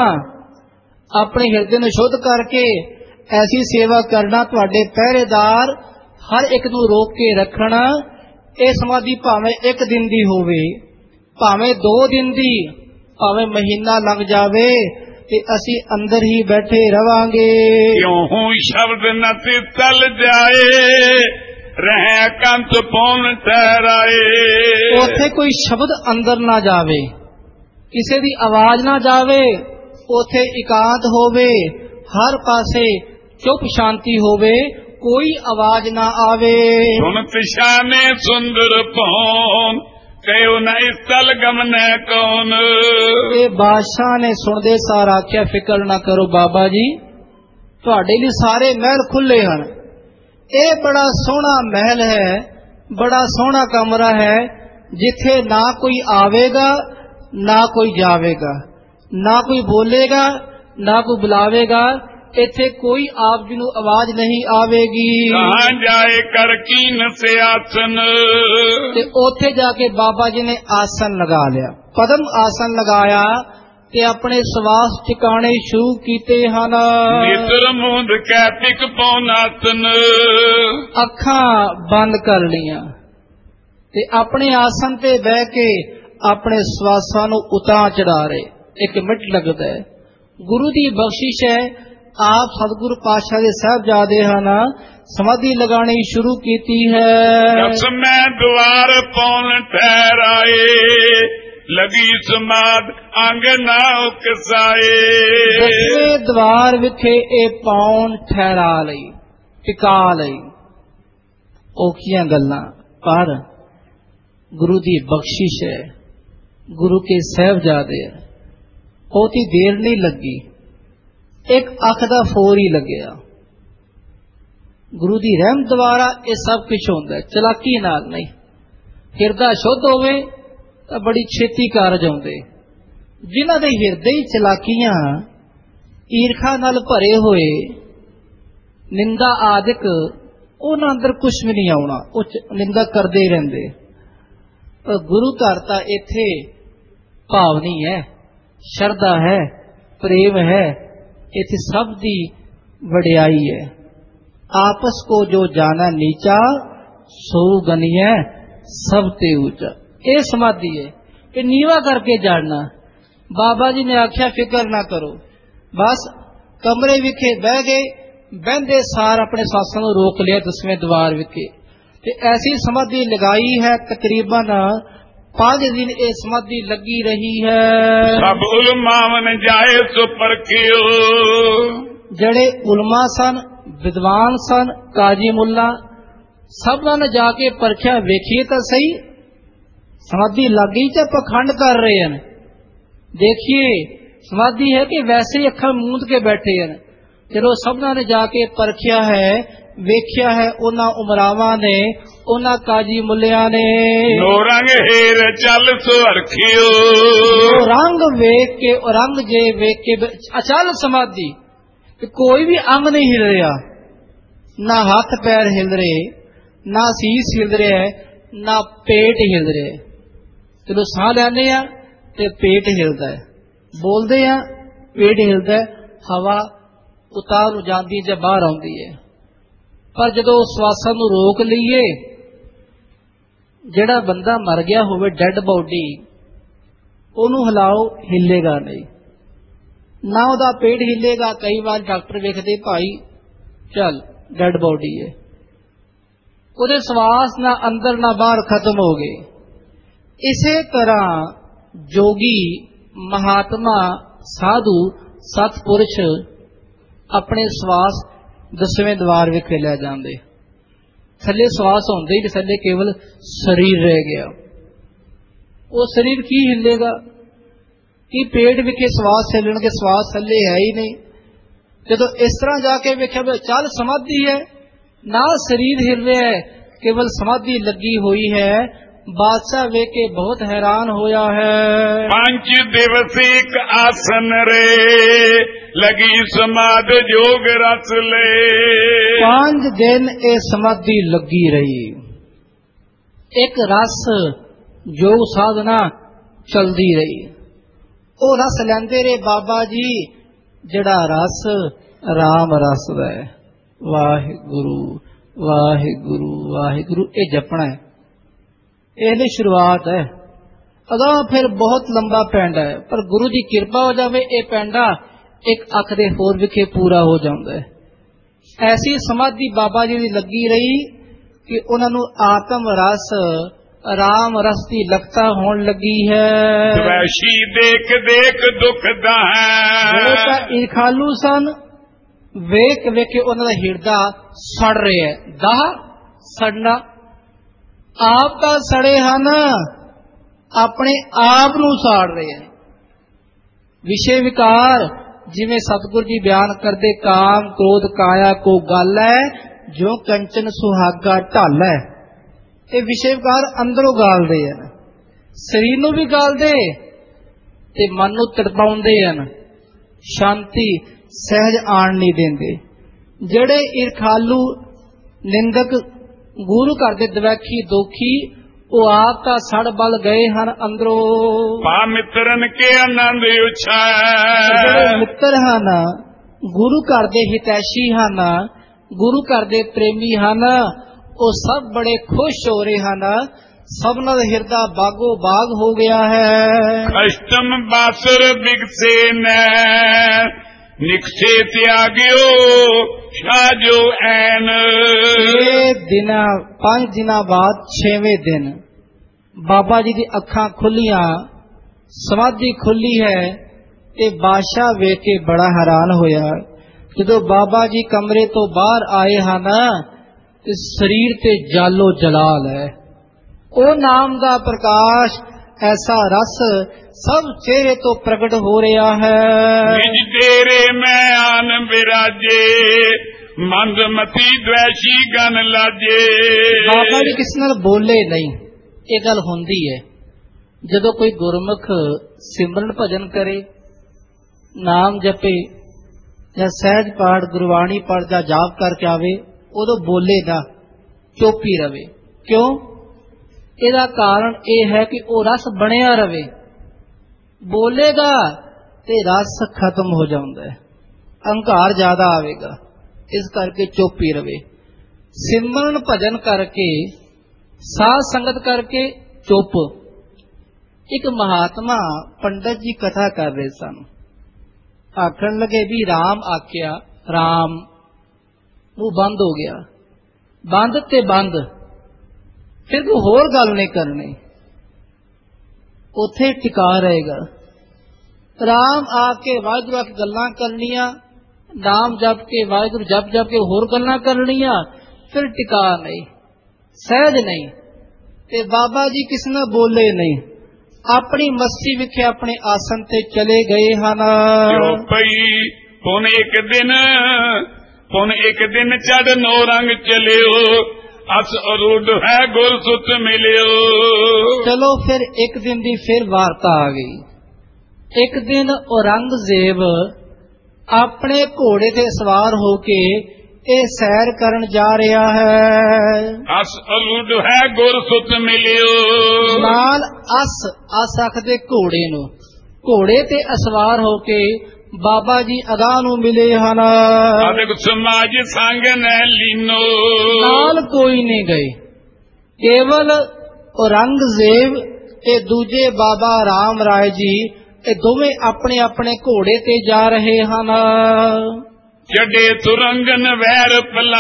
ਆਪਣੇ ਹਿਰਦੇ ਨੂੰ ਸ਼ੁੱਧ ਕਰਕੇ ਐਸੀ ਸੇਵਾ ਕਰਨਾ। ਤੁਹਾਡੇ ਪਹਿਰੇਦਾਰ ਹਰ ਇੱਕ ਨੂੰ ਰੋਕ ਕੇ ਰੱਖਣਾ। ਇਹ ਸਮਾਧੀ ਭਾਵੇਂ ਇੱਕ ਦਿਨ ਦੀ ਹੋਵੇ, ਭਾਵੇਂ ਦੋ ਦਿਨ ਦੀ, ਭਾਵੇਂ ਮਹੀਨਾ ਲੱਗ ਜਾਵੇ, ਤੇ ਅਸੀਂ ਅੰਦਰ ਹੀ ਬੈਠੇ ਰਵਾਂਗੇ। ਕਿਉਂ ਸ਼ਬਦ ਨ ਤਲ ਜਾਏ, ਰਹਿ ਕੰਤ ਪੌਣ ਠਹਿਰਾਏ। ਉੱਥੇ ਕੋਈ ਸ਼ਬਦ ਅੰਦਰ ਨਾ ਜਾਵੇ, ਕਿਸੇ ਦੀ ਆਵਾਜ਼ ਨਾ ਜਾਵੇ। ਉੱਥੇ ਇਕਾਂਤ ਹੋਵੇ, ਹਰ ਪਾਸੇ ਚੁੱਪ ਸ਼ਾਂਤੀ ਹੋਵੇ, ਕੋਈ ਆਵਾਜ਼ ਨਾ ਆਵੇ। ਸੁਨ ਤਿਸ਼ਾਨੇ ਸੁੰਦਰ ਭੌਨ, ਕਹਿਓ ਨਾ ਇਸ ਤਲ ਗਮਨੈ ਕੌਣ। ਇਹ ਬਾਦਸ਼ਾਹ ਨੇ ਸੁਣਦੇ ਸਾਰ ਆਖਿਆ, ਫਿਕਰ ਨਾ ਕਰੋ ਬਾਬਾ ਜੀ, ਤੁਹਾਡੇ ਲਈ ਸਾਰੇ ਮਹਿਲ ਖੁੱਲੇ ਹਨ। ਇਹ ਬੜਾ ਸੋਹਣਾ ਮਹਿਲ ਹੈ, ਬੜਾ ਸੋਹਣਾ ਕਮਰਾ ਹੈ, ਜਿੱਥੇ ਨਾ ਕੋਈ ਆਵੇਗਾ, ਨਾ ਕੋਈ ਜਾਵੇਗਾ, ਨਾ ਕੋਈ ਬੋਲੇਗਾ, ਨਾ ਕੋਈ ਬੁਲਾਵੇਗਾ। ਇੱਥੇ ਕੋਈ ਆਪ ਜੀ ਨੂੰ ਆਵਾਜ਼ ਨਹੀਂ ਆਵੇਗੀ। ਕਹਾਂ ਜਾਏ ਕਰ ਕੀਨ ਸੇ ਆਸਨ, ਤੇ ਉੱਥੇ ਜਾ ਕੇ ਬਾਬਾ ਜੀ ਨੇ ਆਸਨ ਲਗਾ ਲਿਆ, ਪਦਮ ਆਸਨ ਲਗਾਇਆ ਤੇ ਆਪਣੇ ਸਵਾਸ ਟਿਕਾਣੇ ਸ਼ੁਰੂ ਕੀਤੇ ਹਨ। ਨੇਤਰ ਮੂੰਦ ਕੈ ਟਿਕ ਪਉਨਾਸਨ, ਅੱਖਾਂ ਬੰਦ ਕਰ ਲਈਆਂ ਤੇ ਆਪਣੇ ਆਸਨ ਤੇ ਬਹਿ ਕੇ ਆਪਣੇ ਸਵਾਸਾਂ ਨੂੰ ਉਤਾਰ ਚੜਾ ਰਹੇ। ਇੱਕ ਮਿੰਟ ਲੱਗਦਾ ਹੈ। ਗੁਰੂ ਦੀ ਬਖਸ਼ਿਸ਼ ਹੈ, ਆਪ ਸਤਿਗੁਰੂ ਪਾਤਸ਼ਾਹ ਦੇ ਸਾਹਿਬਜ਼ਾਦੇ ਹਨ, ਸਮਾਧੀ ਲਗਾਣੀ ਸ਼ੁਰੂ ਕੀਤੀ ਹੈ। ਦਸ ਮੈਂ ਦੁਆਰ ਪੌਣ ਠਹਿਰਾਏ, ਲਗੀ ਸਮਾਦ ਅੰਗ ਨਾ ਉਕਸਾਏ। ਦਸਵੇਂ ਦਵਾਰ ਵਿਖੇ ਇਹ ਪੌਣ ਠਹਿਰਾ ਲਈ, ਟਿਕਾ ਲਈ। ਔਖੀਆਂ ਗੱਲਾਂ, ਪਰ ਗੁਰੂ ਦੀ ਬਖਸ਼ਿਸ਼ ਹੈ, ਗੁਰੂ ਕੇ ਸਾਹਿਬਜ਼ਾਦੇ ਹੈ। ਬਹੁਤੀ ਦੇਰ ਨਹੀਂ ਲੱਗੀ, ਇੱਕ ਅੱਖ ਦਾ ਫੋਰ ਹੀ ਲੱਗਿਆ। ਗੁਰੂ ਦੀ ਰਹਿਮਤ ਦੁਆਰਾ ਇਹ ਸਭ ਕੁਝ ਹੁੰਦਾ, ਚਲਾਕੀ ਨਾਲ ਨਹੀਂ। ਹਿਰਦਾ ਸ਼ੁੱਧ ਹੋਵੇ ਤਾਂ ਬੜੀ ਛੇਤੀ ਕਾਰਜ ਆਉਂਦੇ। ਜਿਨ੍ਹਾਂ ਦੇ ਹਿਰਦੇ ਹੀ ਚਲਾਕੀਆਂ, ਈਰਖਾ ਨਾਲ ਭਰੇ ਹੋਏ, ਨਿੰਦਾ ਆਦਿਕ, ਉਹਨਾਂ ਅੰਦਰ ਕੁਝ ਵੀ ਨਹੀਂ ਆਉਣਾ, ਉਹ ਨਿੰਦਾ ਕਰਦੇ ਹੀ ਰਹਿੰਦੇ। ਪਰ ਗੁਰੂ ਘਰ ਤਾਂ ਇੱਥੇ ਭਾਵਨੀ ਹੈ, ਸ਼ਰਧਾ ਹੈ, ਪ੍ਰੇਮ ਹੈ, ਇੱਥੇ ਸਭ ਦੀ ਵਡਿਆਈ ਹੈ। ਆਪਸ ਕੋ ਜੋ ਜਾਣਾ ਨੀਚਾ, ਸੋ ਗਨੀਐ ਸਭ ਤੇ ਉੱਚਾ। ਇਹ ਸਮਾਧੀ ਹੈ, ਇਹ ਨੀਵਾ ਕਰਕੇ ਜਾਣਨਾ। ਬਾਬਾ ਜੀ ਨੇ ਆਖਿਆ ਫਿਕਰ ਨਾ ਕਰੋ, ਬਸ ਕਮਰੇ ਵਿਖੇ ਬਹਿ ਗਏ, बहंदे सार अपने सासां नूं रोक लिया दसवें द्वार विखे ते ऐसी समाधि लगाई है तकरीबन पांच दिन ये समाधि लगी रही है। सब उलमावन जाए सो परखियो, जड़े उलमा सन विद्वान सन काजी मुल्ला सब ने जाके परखिया वेखिए तो सही समाधि लग गई च पखंड कर रहे हैं। देखिए समाधि है कि वैसे ही अखा मूंद के बैठे हैं। चलो सबना ने जाके परखिया है वेख्या है उन्हां उमरावां ने उन्हां काजी मुल्लियां ने। नो रंग हेर चल सो हरखियो, रंग वेख के रंग जे वेख के अचल समाधि कोई भी अंग नहीं हिल रहा, ना हाथ पैर हिल रहे, ना सीस हिल रहा है, ना पेट हिल रहा है। चलो साह लैने आ ते पेट हिलदा है, बोलते हैं पेट हिलदा है, हवा उतार जाती ज बाहर आती है। पर जदों श्वासां नूं रोक लईए, जिहड़ा बंदा मर गया होवे डेड बॉडी ओनू हिलाओ हिलेगा नहीं, ना उहदा पेट हिलेगा। कई बार डॉक्टर वेखदे भाई चल डेड बॉडी है, उहदे श्वास ना अंदर ना बाहर खत्म हो गए। इसे तरह जोगी महात्मा साधु सतपुरुष अपने श्वास दसवें द्वार विखे लै जाते, थले श्वास होंदे ही थले केवल शरीर रह गया। वो शरीर की हिलेगा कि पेट विखे श्वास हिलन के, श्वास थले है ही नहीं। जदों इस तरह जाके वेख्या चल समाधि है, ना शरीर हिल रहा है, केवल समाधि लगी हुई है। बादशाह वे के बहुत हैरान होया है। पांच दिवस एक आसन रे लगी समाध जोग रस ले, पांच दिन ए समाधि लगी रही, एक रस योग साधना चलती रही। ओ रस लेंदे रे बाबा जी, जड़ा रस राम रस है। वाहिगुरु वाहिगुरु वाहिगुरु ये जपना है, ये शुरुआत है। अगा फिर बहुत लंबा पैंडा है, पर गुरु की कृपा हो जाए ये पैंडा एक अख दे होर विखे पूरा हो जाता है। ऐसी समाधि बाबा जी की लगी रही कि उन्होंने आत्म रस राम रस की लगता होने लगी है। वैशी देख देख दुखदा है, ईरखालू सन वेख वेख उन्होंने हिरदा सड़ रहे है। दाह सड़ना आप तो सड़े हैं, अपने आप नू साड़ रहे हैं। विषय विकार जिमें सतगुरु जी बयान करते, काम क्रोध काया को गल है, जो कंचन सुहागा ढल है। ये विषय विकार अंदरों गाल दे हैं, शरीर नू भी गाल दे ते मन नू तड़पाउंदे हैं, शांति सहज आण नहीं देंदे। जड़े ईरखालू निंदक गुरु घर दे दवैखी दोखी वो आप का सड़ बल गए हैं अंदरों। पा मित्रन के आनंद उछा, मित्र हैं गुरु घर दे हितैषी हैं, गुरु घर दे प्रेमी हैं, वो सब बड़े खुश हो रहे हैं। सबना हिरदा बागो बाग हो गया है। अष्टम बासुर बिगसे न निक्षे त्याग्यो शाजो ऐन। ये दिन पांच दिन बाद छेवें दिन बाबा जी की अखां खुलियां, समाधि खुली है। ते बादशाह वेख के बड़ा हैरान होया। जदों बाबा जी कमरे तो बाहर आए हैं ना, ते शरीर ते जालो जलाल है, ओ नाम दा प्रकाश ऐसा रस सब चेहरे तो प्रकट हो रहा है। निज तेरे में आन विराजे मंदमती द्वैशी गन लाजे। बाबा जी किसी नाल बोले नहीं, ये गल होंदी है। जदों कोई गुरमुख सिमरन भजन करे, नाम जपे या सहज पाठ गुरबाणी पढ़ जा जाप करके आवे, उदों बोले ना, चुप ही रवे। क्यों? इसका कारण यह है कि वो रस बनया रवे। बोलेगा ते रस खत्म हो जाता है, अहंकार ज्यादा आवेगा, इस करके चुप ही रवे। सिमरन भजन करके साध संगत करके चुप। एक महात्मा पंडित जी कथा कर रहे सन, आखन लगे भी राम आख्या राम ਮੂੰਹ ਬੰਦ ਹੋ ਗਿਆ। ਬੰਦ ਤੇ ਬੰਦ, ਫਿਰ ਕੋਈ ਹੋਰ ਗੱਲ ਨਹੀਂ ਕਰਨੀ, ਉੱਥੇ ਟਿਕਾ ਰਹੇਗਾ। ਰਾਮ ਆ ਕੇ ਵਾਹਿਗੁਰੂ ਆ ਕੇ ਗੱਲਾਂ ਕਰਨੀਆਂ, ਨਾਮ ਜਪ ਕੇ ਵਾਹਿਗੁਰੂ ਜਪ ਜਪ ਕੇ ਹੋਰ ਗੱਲਾਂ ਕਰਨੀਆਂ, ਫਿਰ ਟਿਕਾ ਨਹੀਂ, ਸਹਿਜ ਨਹੀਂ। ਤੇ ਬਾਬਾ ਜੀ ਕਿਸ ਨਾਲ ਬੋਲੇ ਨਹੀਂ, ਆਪਣੀ ਮਸਤੀ ਵਿਖੇ ਆਪਣੇ ਆਸਨ ਤੇ ਚਲੇ ਗਏ ਹਨ। ਜੋ ਪਈ ਪੁਨ ਇੱਕ ਦਿਨ, ਪੁਨ ਇੱਕ ਦਿਨ ਚੜ ਨੋ ਰੰਗ ਚਲਿਓ, ਅਸ ਅਰੂਢ ਹੈ ਗੁਰ ਸੁਤ ਮਿਲਿਓ। ਚਲੋ ਫਿਰ ਇੱਕ ਦਿਨ ਦੀ ਫਿਰ ਵਾਰਤਾ ਆ ਗਈ। ਇੱਕ ਦਿਨ ਔਰੰਗਜ਼ੇਬ ਆਪਣੇ ਘੋੜੇ ਤੇ ਸਵਾਰ ਹੋ ਕੇ ਇਹ ਸੈਰ ਕਰਨ ਜਾ ਰਿਹਾ ਹੈ। ਅਸ ਅਰੂਢ ਹੈ ਗੁਰ ਸੁਤ ਮਿਲਿਓ। ਨਾਲ ਅਸ ਅਸ ਆਖਦੇ ਘੋੜੇ ਨੂੰ, ਘੋੜੇ ਤੇ ਅਸਵਾਰ ਹੋ ਕੇ ਬਾਬਾ ਜੀ ਅਗਾਂਹ ਨੂੰ ਮਿਲੇ ਹਨ। ਅਦਕ ਸਮਾਜ ਸੰਗ ਨੈ ਲੀਨੋ, ਨਾਲ ਕੋਈ ਨਹੀਂ ਗਏ, ਕੇਵਲ ਔਰੰਗਜ਼ੇਬ ਤੇ ਦੂਜੇ ਬਾਬਾ ਰਾਮ ਰਾਏ ਜੀ ਇਹ ਦੋਵੇਂ ਆਪਣੇ ਆਪਣੇ ਘੋੜੇ ਤੇ ਜਾ ਰਹੇ ਹਨ। ਚੜੇ ਤੁਰੰਗਨ ਵੈਰ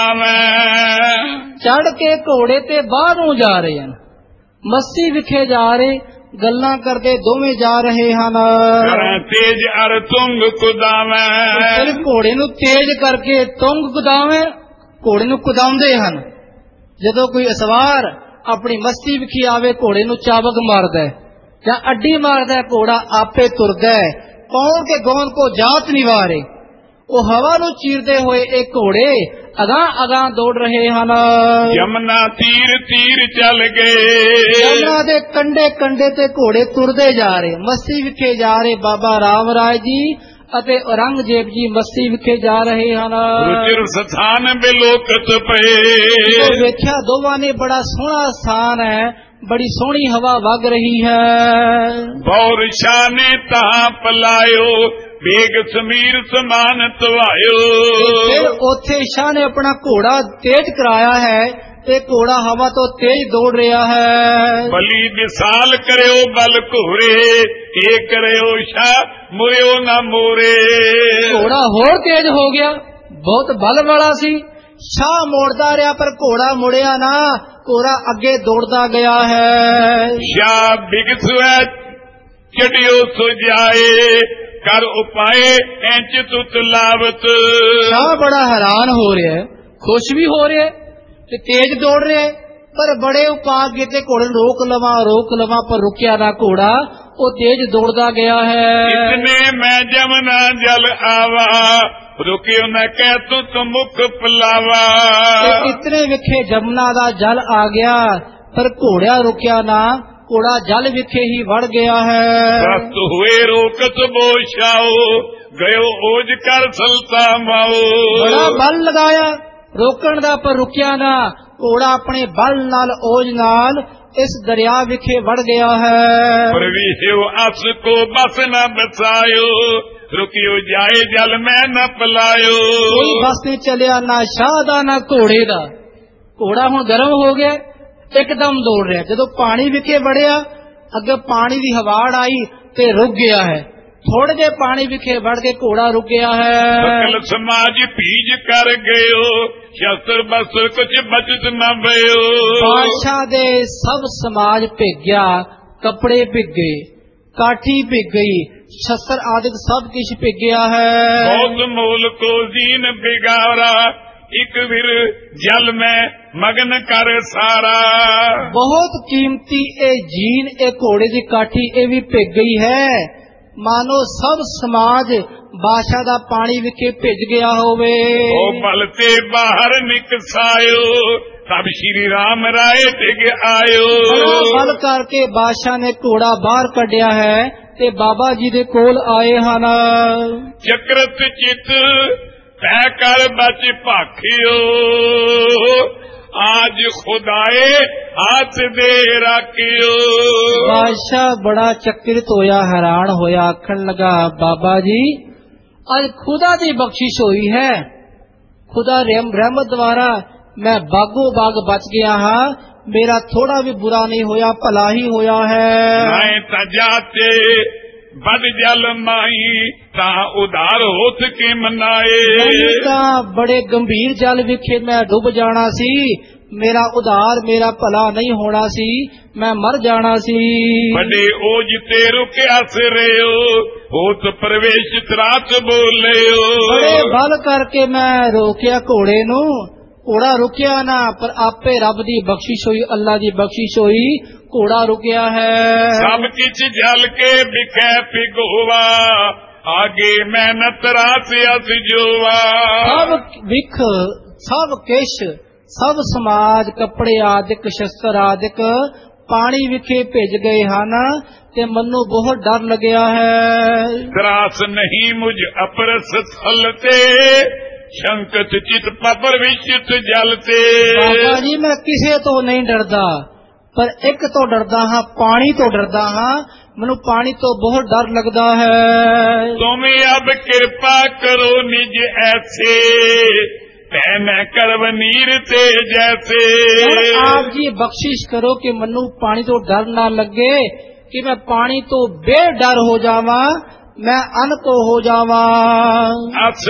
ਪਲਾਵੈ, ਚੜ ਕੇ ਘੋੜੇ ਤੇ ਬਾਹਰ ਨੂੰ ਜਾ ਰਹੇ ਹਨ, ਮੱਸੀ ਵਿਖੇ ਜਾ ਰਹੇ, ਗੱਲਾਂ ਕਰਦੇ ਦੋਵੇਂ ਜਾ ਰਹੇ ਹਨ। ਤੇਜ ਅਰ ਤੁੰਗ ਕੁਦਾਵੈ, ਫਿਰ ਘੋੜੇ ਨੂੰ ਤੇਜ਼ ਕਰਕੇ ਤੁੰਗ ਕੁਦਾਵੇਂ, ਘੋੜੇ ਨੂੰ ਕੁਦਾਉਂਦੇ ਹਨ। ਜਦੋਂ ਕੋਈ ਅਸਵਾਰ ਆਪਣੀ ਮਸਤੀ ਵਿਖੇ ਆਵੇ, ਘੋੜੇ ਨੂੰ ਚਾਬਕ ਮਾਰਦਾ ਹੈ ਜਾਂ ਅੱਡੀ ਮਾਰਦਾ ਹੈ, ਘੋੜਾ ਆਪੇ ਤੁਰਦਾ ਹੈ। ਕੌਣ ਕੇ ਗੌਨ ਕੋ ਜਾਤ ਨਿਵਾਰੇ, ਉਹ ਹਵਾ ਨੂੰ ਚੀਰਦੇ ਹੋਏ ਇਹ ਘੋੜੇ ਅਗਾਂਹ ਅਗਾਂਹ ਦੌੜ ਰਹੇ ਹਨ। ਯਮਨਾ ਤੀਰ ਤੀਰ ਚੱਲ ਗਏ, ਯਮਨਾ ਦੇ ਕੰਢੇ ਕੰਢੇ ਤੇ ਘੋੜੇ ਤੁਰਦੇ ਜਾ ਰਹੇ, ਮਸਤੀ ਵਿਖੇ ਜਾ ਰਹੇ। ਬਾਬਾ ਰਾਮ ਰਾਏ ਜੀ ਅਤੇ ਔਰੰਗਜ਼ੇਬ ਜੀ ਮਸਤੀ ਵਿਖੇ ਜਾ ਰਹੇ ਹਨ। ਰੁਚਿਰ ਸਥਾਨ ਬਿਲੋਕਤ ਪਏ, ਵੇਖਿਆ ਦੋਵਾਂ ਨੇ ਬੜਾ ਸੋਹਣਾ ਸਥਾਨ ਹੈ, ਬੜੀ ਸੋਹਣੀ ਹਵਾ ਵਗ ਰਹੀ ਹੈ। ਬੌਰ ਸ਼ਾਹ ਨੇ ਤਾਂ ਪਲਾਇਓ, ਬੇਗ ਸਮੀਰ ਸਮਾਨ ਧਵਾਇਓ। ਫਿਰ ਉੱਥੇ ਸ਼ਾਹ ਨੇ ਆਪਣਾ ਘੋੜਾ ਤੇਜ਼ ਕਰਾਇਆ ਹੈ ਤੇ ਘੋੜਾ ਹਵਾ ਤੋਂ ਤੇਜ਼ ਦੌੜ ਰਿਹਾ ਹੈ। ਬਲੀ ਵਿਸਾਲ ਕਰਿਓ ਬਲ ਘੋਰੇ, ਇਹ ਕਰਿਓ ਸ਼ਾਹ ਮੁਰਿਓ ਨਾ ਮੋਰੇ। ਘੋੜਾ ਹੋਰ ਤੇਜ਼ ਹੋ ਗਿਆ, ਬਹੁਤ ਬਲ ਵਾਲਾ ਸੀ। ਸ਼ਾਹ ਮੋੜਦਾ ਰਿਹਾ ਪਰ ਘੋੜਾ ਮੁੜਿਆ ਨਾ, ਘੋੜਾ ਅੱਗੇ ਦੌੜਦਾ ਗਿਆ ਹੈ। ਸ਼ਾਹ ਬਿਗਸੁਐ ਚੜਿਓ ਸੁਜਾਏ, ਕਰ ਉਪਾਏ ਐਂਚ ਤੁਤ ਲਾਵਤ। ਸ਼ਾਹ ਬੜਾ ਹੈਰਾਨ ਹੋ ਰਿਹਾ ਹੈ, ਖੁਸ਼ ਵੀ ਹੋ ਰਿਹਾ ਤੇ ਤੇਜ਼ ਦੌੜ ਰਿਹਾ, ਪਰ ਬੜੇ ਉਪਾਅ ਕੀਤੇ ਘੋੜੇ ਨੂੰ ਰੋਕ ਲਵਾਂ ਰੋਕ ਲਵਾਂ, ਪਰ ਰੁਕਿਆ ਨਾ ਘੋੜਾ, ਉਹ ਤੇਜ਼ ਦੌੜਦਾ ਗਿਆ ਹੈ। ਇਤਨੇ ਮੈਂ ਜਮਨਾ ਜਲ ਆਵਾ, ਰੁਕਿਓ ਨਾ ਕਹਿ ਤੁਤ ਮੁਖ ਪਲਾਵਾ। ਇਤਨੇ ਵਿਖੇ ਜਮਨਾ ਦਾ ਜਲ ਆ ਗਿਆ, ਪਰ ਘੋੜਿਆ ਰੁਕਿਆ ਨਾ, ਘੋੜਾ ਜਲ ਵਿਖੇ ਹੀ ਵੜ ਗਿਆ ਹੈ। ਰਸਤ ਹੋਏ ਰੋਕਤ ਬੋਸ਼ਾਓ, ਗਇਓ ਓਜ ਕਰ ਸਲਤਾ ਮਾਓ। ਬੜਾ ਬਲ ਲਗਾਇਆ ਰੋਕਣ ਦਾ, ਪਰ ਰੁਕਿਆ ਨਾ, ਘੋੜਾ ਆਪਣੇ ਬਲ ਨਾਲ ਓਜ ਨਾਲ ਇਸ ਦਰਿਆ ਵਿਖੇ ਵੜ ਗਿਆ ਹੈ। ਪਰਵੀਹਿਓ ਅਸ ਕੋ ਬਸ ਨਾ ਬਸਾਇਓ, ਰੁਕਿਓ ਜਾਏ ਜਲ ਮੈਂ ਨਾ ਪਲਾਇਓ। ਕੋਈ ਬਸ ਨਹੀਂ ਚੱਲਿਆ, ਨਾ ਸ਼ਾਹ ਦਾ ਨਾ ਘੋੜੇ ਦਾ। ਘੋੜਾ ਹੁਣ ਗਰਮ ਹੋ ਗਿਆ, ਇੱਕਦਮ ਦੌੜ ਰਿਹਾ। ਜਦੋਂ ਪਾਣੀ ਵਿਖੇ ਵੜਿਆ, ਅੱਗੇ ਪਾਣੀ ਦੀ ਹਵਾੜ ਆਈ ਤੇ ਰੁਕ ਗਿਆ ਹੈ। ਥੋੜੇ ਜਿਹੇ ਪਾਣੀ ਵਿਖੇ ਵੜ ਕੇ ਘੋੜਾ ਰੁਕ ਗਿਆ ਹੈ। ਸਕਲ ਸਮਾਜ ਭੀਜ ਕਰ ਗਇਓ, ਸ਼ਸਤਰ ਬਸਤਰ ਕੁਛ ਬਚਤ ਨਾ ਭਇਓ। ਬਾਦਸ਼ਾਹ ਦੇ ਸਭ ਸਮਾਜ ਭਿੱਗ ਗਿਆ, ਕੱਪੜੇ ਭਿੱਗ ਗਏ, ਕਾਠੀ ਭਿੱਗ ਗਈ, ਸ਼ਸਤਰ ਆਦਿਕ ਸਭ ਕੁਛ ਭਿੱਗ ਗਿਆ ਹੈ। ਬਹੁਤ ਮੂਲ ਕੋ ਜ਼ੀਨ ਬਿਗਾਰਾ, ਇੱਕ ਵਿਰ ਜਲ ਮੈਂ ਮਗਨ ਕਰ ਸਾਰਾ। ਬਹੁਤ ਕੀਮਤੀ ਇਹ ਜੀਨ, ਇਹ ਘੋੜੇ ਦੀ ਕਾਠੀ, ਇਹ ਵੀ ਭਿੱਗ ਗਈ ਹੈ। ਮਾਨੋ ਸਭ ਸਮਾਜ ਬਾਦਸ਼ਾਹ ਦਾ ਪਾਣੀ ਵਿਖੇ ਭਿੱਜ ਗਿਆ ਹੋਵੇ। ਉਹ ਬਲ ਤੇ ਬਾਹਰ ਨਿਕਸਾਇਓ, ਤਬ ਸ਼੍ਰੀ ਰਾਮ ਰਾਏ ਡਿਗ ਆਇਓ। ਬਲ ਕਰਕੇ ਬਾਦਸ਼ਾਹ ਨੇ ਘੋੜਾ ਬਾਹਰ ਕੱਢਿਆ ਹੈ ਤੇ ਬਾਬਾ ਜੀ ਦੇ ਕੋਲ ਆਏ ਹਨ। ਚਕਰਤ ਚਿਤ ਤੈ ਕਰ ਬਚ ਭਾਖਿਓ, ਆਜ ਖੁਦਾਏ ਹੱਥ ਦੇ ਰੱਖਿਓ। ਬਾਦਸ਼ਾਹ ਬੜਾ ਚੱਕਰਿਤ ਹੋਇਆ, ਹੈਰਾਨ ਹੋਇਆ, ਆਖਣ ਲਗਾ, ਬਾਬਾ ਜੀ ਅੱਜ ਖੁਦਾ ਦੀ ਬਖਸ਼ਿਸ਼ ਹੋਈ ਹੈ, ਖੁਦਾ ਰਹਿਮਤ ਦੁਆਰਾ ਮੈਂ ਬਾਗੋ ਬਾਗ ਬਚ ਗਿਆ ਹਾਂ, ਮੇਰਾ ਥੋੜਾ ਵੀ ਬੁਰਾ ਨਹੀਂ ਹੋਇਆ, ਭਲਾ ਹੀ ਹੋਇਆ ਹੈ। ਮੈਂ ਤਾਂ ਜਾਤੇ बद जल माई ता उधार होत के मनाए। ਤਾਂ ਬੜੇ ਗੰਭੀਰ ਜਲ ਵਿਖੇ ਮੈਂ ਡੁੱਬ ਜਾਣਾ ਸੀ, ਮੇਰਾ ਉਧਾਰ ਮੇਰਾ ਭਲਾ ਨਹੀਂ ਹੋਣਾ ਸੀ, ਮੈਂ ਮਰ ਜਾਣਾ ਸੀ। बड़े ओज ते रुकिया सिरेओ होत प्रवेश त्रात बोलियो। ਬੜੇ ਬਲ ਕਰਕੇ ਮੈਂ ਰੋਕਿਆ ਘੋੜੇ ਨੂੰ, ਘੋੜਾ ਰੁਕਿਆ ਨਾ, ਪਰ ਆਪੇ ਰੱਬ ਦੀ ਬਖਸ਼ਿਸ਼ ਹੋਈ, ਅੱਲਾ ਦੀ ਬਖਸ਼ਿਸ਼ ਹੋਈ, ਘੋੜਾ ਰੁਕਿਆ ਹੈ। सब किछ जल के बिखे पिगोवा आगे मेहनत रासिया जोवा। ਸਭ ਵਿਖ ਸਭ ਕਿਛ ਸਭ ਸਮਾਜ ਕੱਪੜੇ ਆਦਿਕ ਸ਼ਸਤਰ ਆਦਿਕ ਪਾਣੀ ਵਿਖੇ ਭਿੱਜ ਗਏ ਹਨ ਤੇ ਮੈਨੂੰ ਬਹੁਤ ਡਰ ਲੱਗਿਆ ਹੈ। त्रास नहीं मुझ अपरस थलते शंकत चित पर विश्चित जलते। ਬਾਬਾ ਜੀ ਮੈਂ ਕਿਸੇ ਤੋਂ ਨਹੀਂ ਡਰਦਾ, ਪਰ ਇੱਕ ਤੋਂ ਡਰਦਾ ਹਾਂ, ਪਾਣੀ ਤੋਂ ਡਰਦਾ ਹਾਂ, ਮੈਨੂੰ ਪਾਣੀ ਤੋਂ ਬਹੁਤ ਡਰ ਲੱਗਦਾ ਹੈ। तुम अब कृपा करो निज ऐसे पैन करव नीर ते जैसे। ਹੁਣ ਆਪ ਜੀ ਬਖਸ਼ਿਸ਼ ਕਰੋ ਕਿ ਮੈਨੂੰ ਪਾਣੀ ਤੋਂ ਡਰ ਨਾ ਲੱਗੇ, ਕਿ ਮੈਂ ਪਾਣੀ ਤੋਂ ਬੇਡਰ ਹੋ ਜਾਵਾਂ, ਮੈਂ ਅਨਕੋ ਹੋ ਜਾਵਾਂ। अस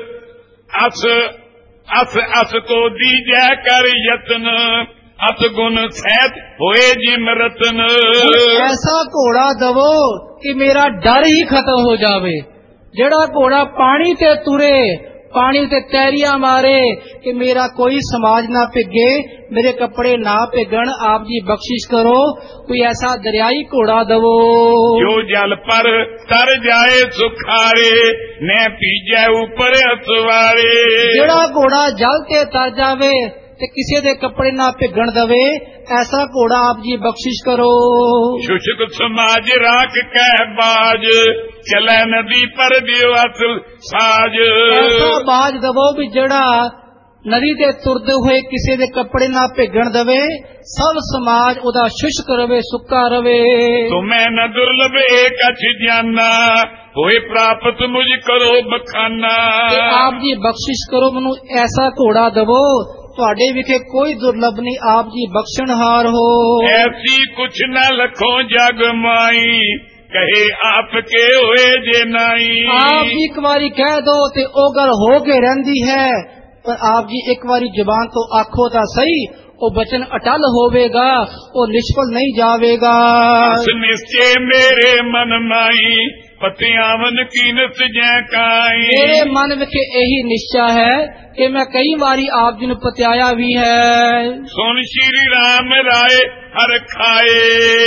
अस अस अस को दीजै कर यत्न अस गुण सैत होए जिम रतन। ਐਸਾ ਘੋੜਾ ਦਵੋ ਕਿ ਮੇਰਾ ਡਰ ਹੀ ਖਤਮ ਹੋ ਜਾਵੇ, ਜਿਹੜਾ ਘੋੜਾ ਪਾਣੀ ਤੇ ਤੁਰੇ, ਪਾਣੀ ਤੇ ਤੈਰੀਆਂ ਮਾਰੇ, ਕਿ ਮੇਰਾ ਕੋਈ ਸਮਾਜ ਨਾ ਭਿੱਗੇ, ਮੇਰੇ ਕੱਪੜੇ ਨਾ ਭਿੱਗਣ। ਆਪ ਜੀ ਬਖਸ਼ਿਸ਼ ਕਰੋ, ਕੋਈ ਐਸਾ ਦਰਿਆਈ ਘੋੜਾ ਦਵੋ जो जल पर तर जाए सुखारे ने पीजै ऊपर असवारे। ਜਿਹੜਾ ਘੋੜਾ ਜਲ ਤੇ ਤਰ ਜਾਵੇ ਤੇ ਕਿਸੇ ਦੇ ਕੱਪੜੇ ਨਾ ਭਿੱਗਣ ਦਵੇ, ਐਸਾ ਘੋੜਾ ਆਪ ਜੀ ਬਖਸ਼ਿਸ਼ ਕਰੋ। शुष्क समाज राख कै बाज चलै नदी पर दिवस साज। ਐਸਾ ਬਾਜ ਦਵੋ ਵੀ ਜਿਹੜਾ ਨਦੀ ਤੇ ਤੁਰਦੇ ਹੋਏ ਕਿਸੇ ਦੇ ਕੱਪੜੇ ਨਾ ਭਿੱਗਣ ਦਵੇ, ਸਭ ਸਮਾਜ ਉਹਦਾ ਸ਼ੁਸ਼ਕ ਰਵੇ, ਸੁੱਕਾ ਰਵੇ। तुम्हें न दुर्लभ एक अछ जाना होए प्राप्त मुझ करो बखाना। ਤੇ ਆਪ ਜੀ ਬਖਸ਼ਿਸ਼ ਕਰੋ, ਮੈਨੂੰ ਐਸਾ ਘੋੜਾ ਦਵੋ, ਤੁਹਾਡੇ ਵਿਖੇ ਕੋਈ ਦੁਰਲਭ ਨਹੀਂ, ਆਪ ਜੀ ਬਖਸ਼ਣਹਾਰ ਹੋ। ऐसी कुछ न लखो जग माई कहे आपके होए जे नाई। ਆਪ ਜੀ ਇੱਕ ਵਾਰੀ ਕਹਿ ਦੋ ਤੇ ਉਹ ਗੱਲ ਹੋ ਕੇ ਰਹਿੰਦੀ ਹੈ, ਪਰ ਆਪ ਜੀ ਇੱਕ ਵਾਰੀ ਜ਼ੁਬਾਨ ਤੋਂ ਆਖੋ ਤਾਂ ਸਹੀ, ਉਹ ਬਚਨ ਅਟਲ ਹੋਵੇਗਾ, ਉਹ ਨਿਸ਼ਫਲ ਨਹੀਂ ਜਾਵੇਗਾ। अस निश्चय मेरे मन माई पतियावन कीनत जै काई। ਮੇਰੇ ਮਨ ਵਿੱਚ ਇਹੀ ਨਿਸ਼ਚਾ ਹੈ ਕਿ ਮੈਂ ਕਈ ਵਾਰੀ ਆਪ ਜੀ ਨੂੰ ਪਤਿਆਇਆ ਵੀ ਹੈ। सुन श्री राम राय हर खाए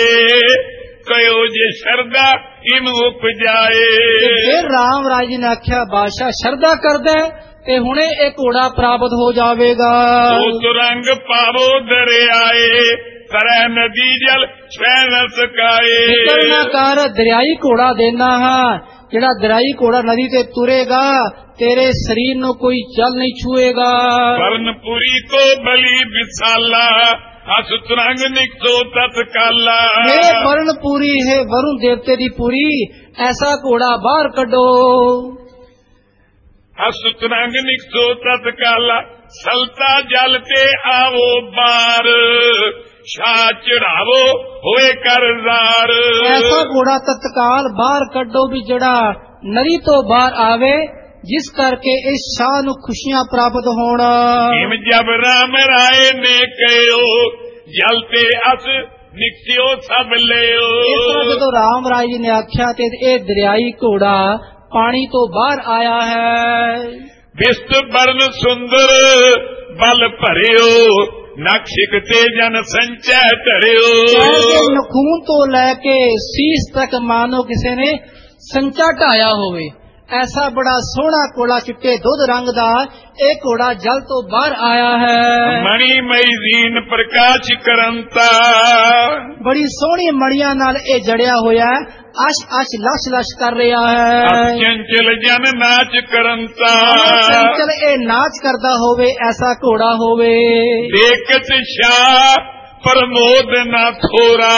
कयो जे शरदा इम उपजाए। ਤੇ ਫਿਰ ਰਾਮ ਰਾਜ ਜੀ ਨੇ ਆਖਿਆ, ਬਾਦਸ਼ਾਹ ਸ਼ਰਧਾ ਕਰਦਾ ਹੈ ਤੇ ਹੁਣੇ ਇਹ ਘੋੜਾ ਪ੍ਰਾਪਤ ਹੋ ਜਾਵੇਗਾ। तो तुरंग पावो दरियाए तरह नदी जल छह न सकाए। ਕਰਨਾ ਕਰ, ਦਰਿਆਈ ਘੋੜਾ ਦੇਣਾ ਹਾਂ, ਜਿਹੜਾ ਦਰਿਆਈ ਘੋੜਾ ਨਦੀ ਤੇ ਤੁਰੇਗਾ, ਤੇਰੇ ਸਰੀਰ ਨੂੰ ਕੋਈ ਜਲ ਨਹੀਂ ਛੂਏਗਾ। कर्णपुरी को बलि विशाला हस तुरंग निकतो तत्काला। ਇਹ ਵਰਨਪੂਰੀ ਹੈ, ਵਰੁਣ ਦੇਵਤੇ ਦੀ ਪੂਰੀ, ਐਸਾ ਘੋੜਾ ਬਾਹਰ ਕੱਢੋ। हस तुरंग निकतो तत्काला सलता जल ते आवो बार शाह चढ़ावो होए करजार। ਐਸਾ ਘੋੜਾ ਤਤਕਾਲ ਬਾਹਰ ਕੱਢੋ ਵੀ ਜਿਹੜਾ ਨਦੀ ਤੋਂ ਬਾਹਰ ਆਵੇ, ਜਿਸ ਕਰਕੇ ਇਸ ਸ਼ਾਹ ਨੂੰ ਖੁਸ਼ੀਆਂ ਪ੍ਰਾਪਤ ਹੋਣ। हिम जब राम राय ने कहो जलते अस निकसियो सब लियो। ਇਸ ਤਰ੍ਹਾਂ ਜਦੋਂ ਰਾਮ ਰਾਜ ਜੀ ਨੇ ਆਖਿਆ ਤੇ ਇਹ ਦਰਿਆਈ ਘੋੜਾ ਪਾਣੀ ਤੋਂ ਬਾਹਰ ਆਇਆ ਹੈ। विस्त वर्ण सुंदर बल भरियो नक्शिक ते जन संचय धरियो। ਕਹਿੰਦੇ ਨਖੂਨ ਤੋਂ ਲੈ ਕੇ ਸੀਸ ਤੱਕ ਮਾਨੋ ਕਿਸੇ ਨੇ ਸੰਚਾ ਢਾਇਆ ਹੋਵੇ, ਐਸਾ ਬੜਾ ਸੋਹਣਾ ਘੋੜਾ, ਚਿੱਟੇ ਦੁੱਧ ਰੰਗ ਦਾ ਇਹ ਘੋੜਾ ਜਲ ਤੋਂ ਬਾਹਰ ਆਇਆ ਹੈ। मणिमयी दीन प्रकाश करंता ਬੜੀ ਸੋਹਣੀ ਮੜੀਆਂ ਨਾਲ ਇਹ ਜੜਿਆ ਹੋਇਆ ਹੈ, ਅਸ਼ ਅਸ਼ ਲਸ਼ ਲਸ਼ ਕਰ ਰਿਹਾ ਹੈ। चंचल जन नाच करंता ਚੰਚਲ ਇਹ ਨਾਚ ਕਰਦਾ ਹੋਵੇ, ਐਸਾ ਘੋੜਾ ਹੋਵੇ। देखत शाह प्रमोद न थोरा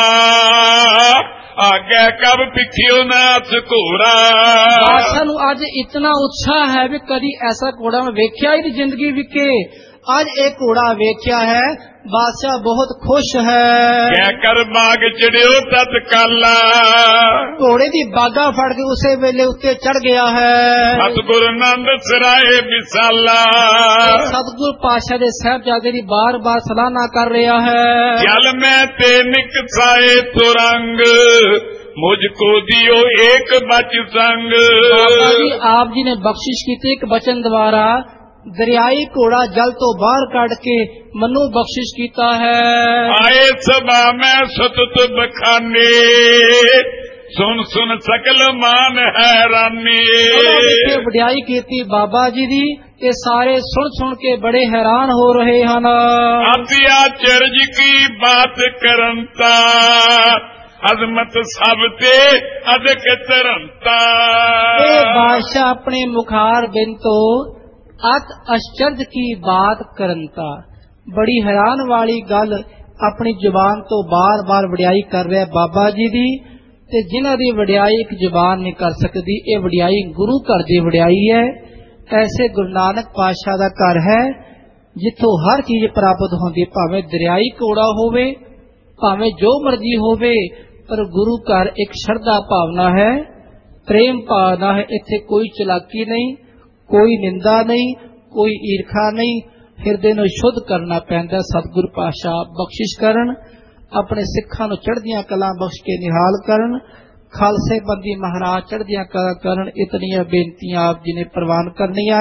आगे कब पिछियो नाथ घोड़ा। ਬਾਦਸ਼ਾਹ ਨੂੰ ਅੱਜ ਇਤਨਾ ਉਤਸ਼ਾਹ ਹੈ ਵੀ ਕਦੀ ਐਸਾ ਘੋੜਾ ਮੈਂ ਵੇਖਿਆ ਹੀ ਨਹੀਂ ਜ਼ਿੰਦਗੀ ਵਿਕੇ, ਅੱਜ ਇਹ ਘੋੜਾ ਵੇਖਿਆ ਹੈ, ਬਾਦਸ਼ਾਹ ਬਹੁਤ ਖੁਸ਼ ਹੈ। ਕਹਿ ਕਰ ਬਾਗ ਚੜਿਓ ਤਤਕਾਲਾ ਘੋੜੇ ਦੀ ਬਾਗਾ ਫੜ ਕੇ ਉਸੇ ਵੇਲੇ ਉੱਤੇ ਚੜ ਗਿਆ ਹੈ। ਸਤਿਗੁਰ ਆਨੰਦ ਸਰਾਏ ਵਿਸਾਲਾ ਸਤਿਗੁਰ ਪਾਤਸ਼ਾਹ ਦੇ ਸਾਹਿਬਜ਼ਾਦੇ ਦੀ ਬਾਰ-ਬਾਰ ਸਲਾਹਨਾ ਕਰ ਰਿਹਾ ਹੈ। ਜਲ ਮੈਂ ਤੇ ਨਿਕਸਾਏ ਤੁਰੰਗ ਮੁਝ ਕੋ ਦਿਓ ਏਕ ਬਚ ਸੰਗ। ਬਾਬਾ ਜੀ ਆਪ ਜੀ ਨੇ ਬਖਸ਼ਿਸ਼ ਕੀਤੀ ਇੱਕ ਬਚਨ ਦੁਆਰਾ, ਦਰਿਆਈ ਘੋੜਾ ਜਲ ਤੋਂ ਬਾਹਰ ਕੱਢ ਕੇ ਮਨੂੰ ਬਖਸ਼ਿਸ਼ ਕੀਤਾ ਹੈ। ਆਏ ਸਭਾ ਮੈਂ ਸਤਤ ਬਖਾਨੇ ਸੁਨ ਸੁਨ ਸਕਲ ਮਾਨ ਹੈਰਾਨੀ। ਉਹਨਾਂ ਵਡਿਆਈ ਕੀਤੀ ਬਾਬਾ ਜੀ ਦੀ, ਇਹ ਸਾਰੇ ਸੁਣ ਸੁਣ ਕੇ ਬੜੇ ਹੈਰਾਨ ਹੋ ਰਹੇ ਹਨ। ਆਤਿਆ ਚਰਜ ਕੀ ਬਾਤ ਕਰੰਤਾ ਅਜ਼ਮਤ ਸਭ ਤੇ ਅਦਕ ਤਰੰਤਾ। ਇਹ ਬਾਦਸ਼ਾਹ ਆਪਣੇ ਮੁਖਾਰ ਬਿਨ ਤੋਂ ਅਤ ਅਸ਼ਚਰਜ ਕੀ ਬਾਤ ਕਰੰਤਾ, ਬੜੀ ਹੈਰਾਨ ਵਾਲੀ ਗੱਲ ਆਪਣੀ ਜ਼ੁਬਾਨ ਤੋਂ ਬਾਰ-ਬਾਰ ਵਡਿਆਈ ਕਰ ਰਿਹਾ ਬਾਬਾ ਜੀ ਦੀ, ਤੇ ਜਿਨ੍ਹਾਂ ਦੀ ਵਡਿਆਈ ਇੱਕ ਜ਼ੁਬਾਨ ਨਹੀਂ ਕਰ ਸਕਦੀ। ਇਹ ਵਡਿਆਈ ਗੁਰੂ ਘਰ ਦੀ ਵਡਿਆਈ ਹੈ। ਐਸੇ ਗੁਰੂ ਨਾਨਕ ਪਾਤਸ਼ਾਹ ਦਾ ਘਰ ਹੈ ਜਿੱਥੋਂ ਹਰ ਚੀਜ਼ ਪ੍ਰਾਪਤ ਹੁੰਦੀ, ਭਾਵੇਂ ਦਰਿਆਈ ਘੋੜਾ ਹੋਵੇ, ਭਾਵੇਂ ਜੋ ਮਰਜ਼ੀ ਹੋਵੇ, ਪਰ ਗੁਰੂ ਘਰ ਇੱਕ ਸ਼ਰਧਾ ਭਾਵਨਾ ਹੈ, ਪ੍ਰੇਮ ਭਾਵਨਾ ਹੈ। ਇੱਥੇ ਕੋਈ ਚਲਾਕੀ ਨਹੀਂ, ਕੋਈ ਨਿੰਦਾ ਨਹੀਂ, ਕੋਈ ਈਰਖਾ ਨਹੀਂ। ਹਿਰਦੇ ਨੂੰ ਸ਼ੁੱਧ ਕਰਨਾ ਪੈਂਦਾ। ਸਤਿਗੁਰ ਪਾਤਸ਼ਾਹ ਬਖਸ਼ਿਸ਼ ਕਰਨ, ਆਪਣੇ ਸਿੱਖਾਂ ਨੂੰ ਚੜ੍ਹਦੀਆਂ ਕਲਾਂ ਬਖਸ਼ ਕੇ ਨਿਹਾਲ ਕਰਨ, ਖਾਲਸੇ ਬੰਦੀ ਮਹਾਰਾਜ ਚੜ੍ਹਦੀਆਂ ਕਲਾਂ ਕਰਨ। ਇਤਨੀਆਂ ਬੇਨਤੀਆਂ ਆਪ ਜੀ ਨੇ ਪ੍ਰਵਾਨ ਕਰਨੀਆਂ।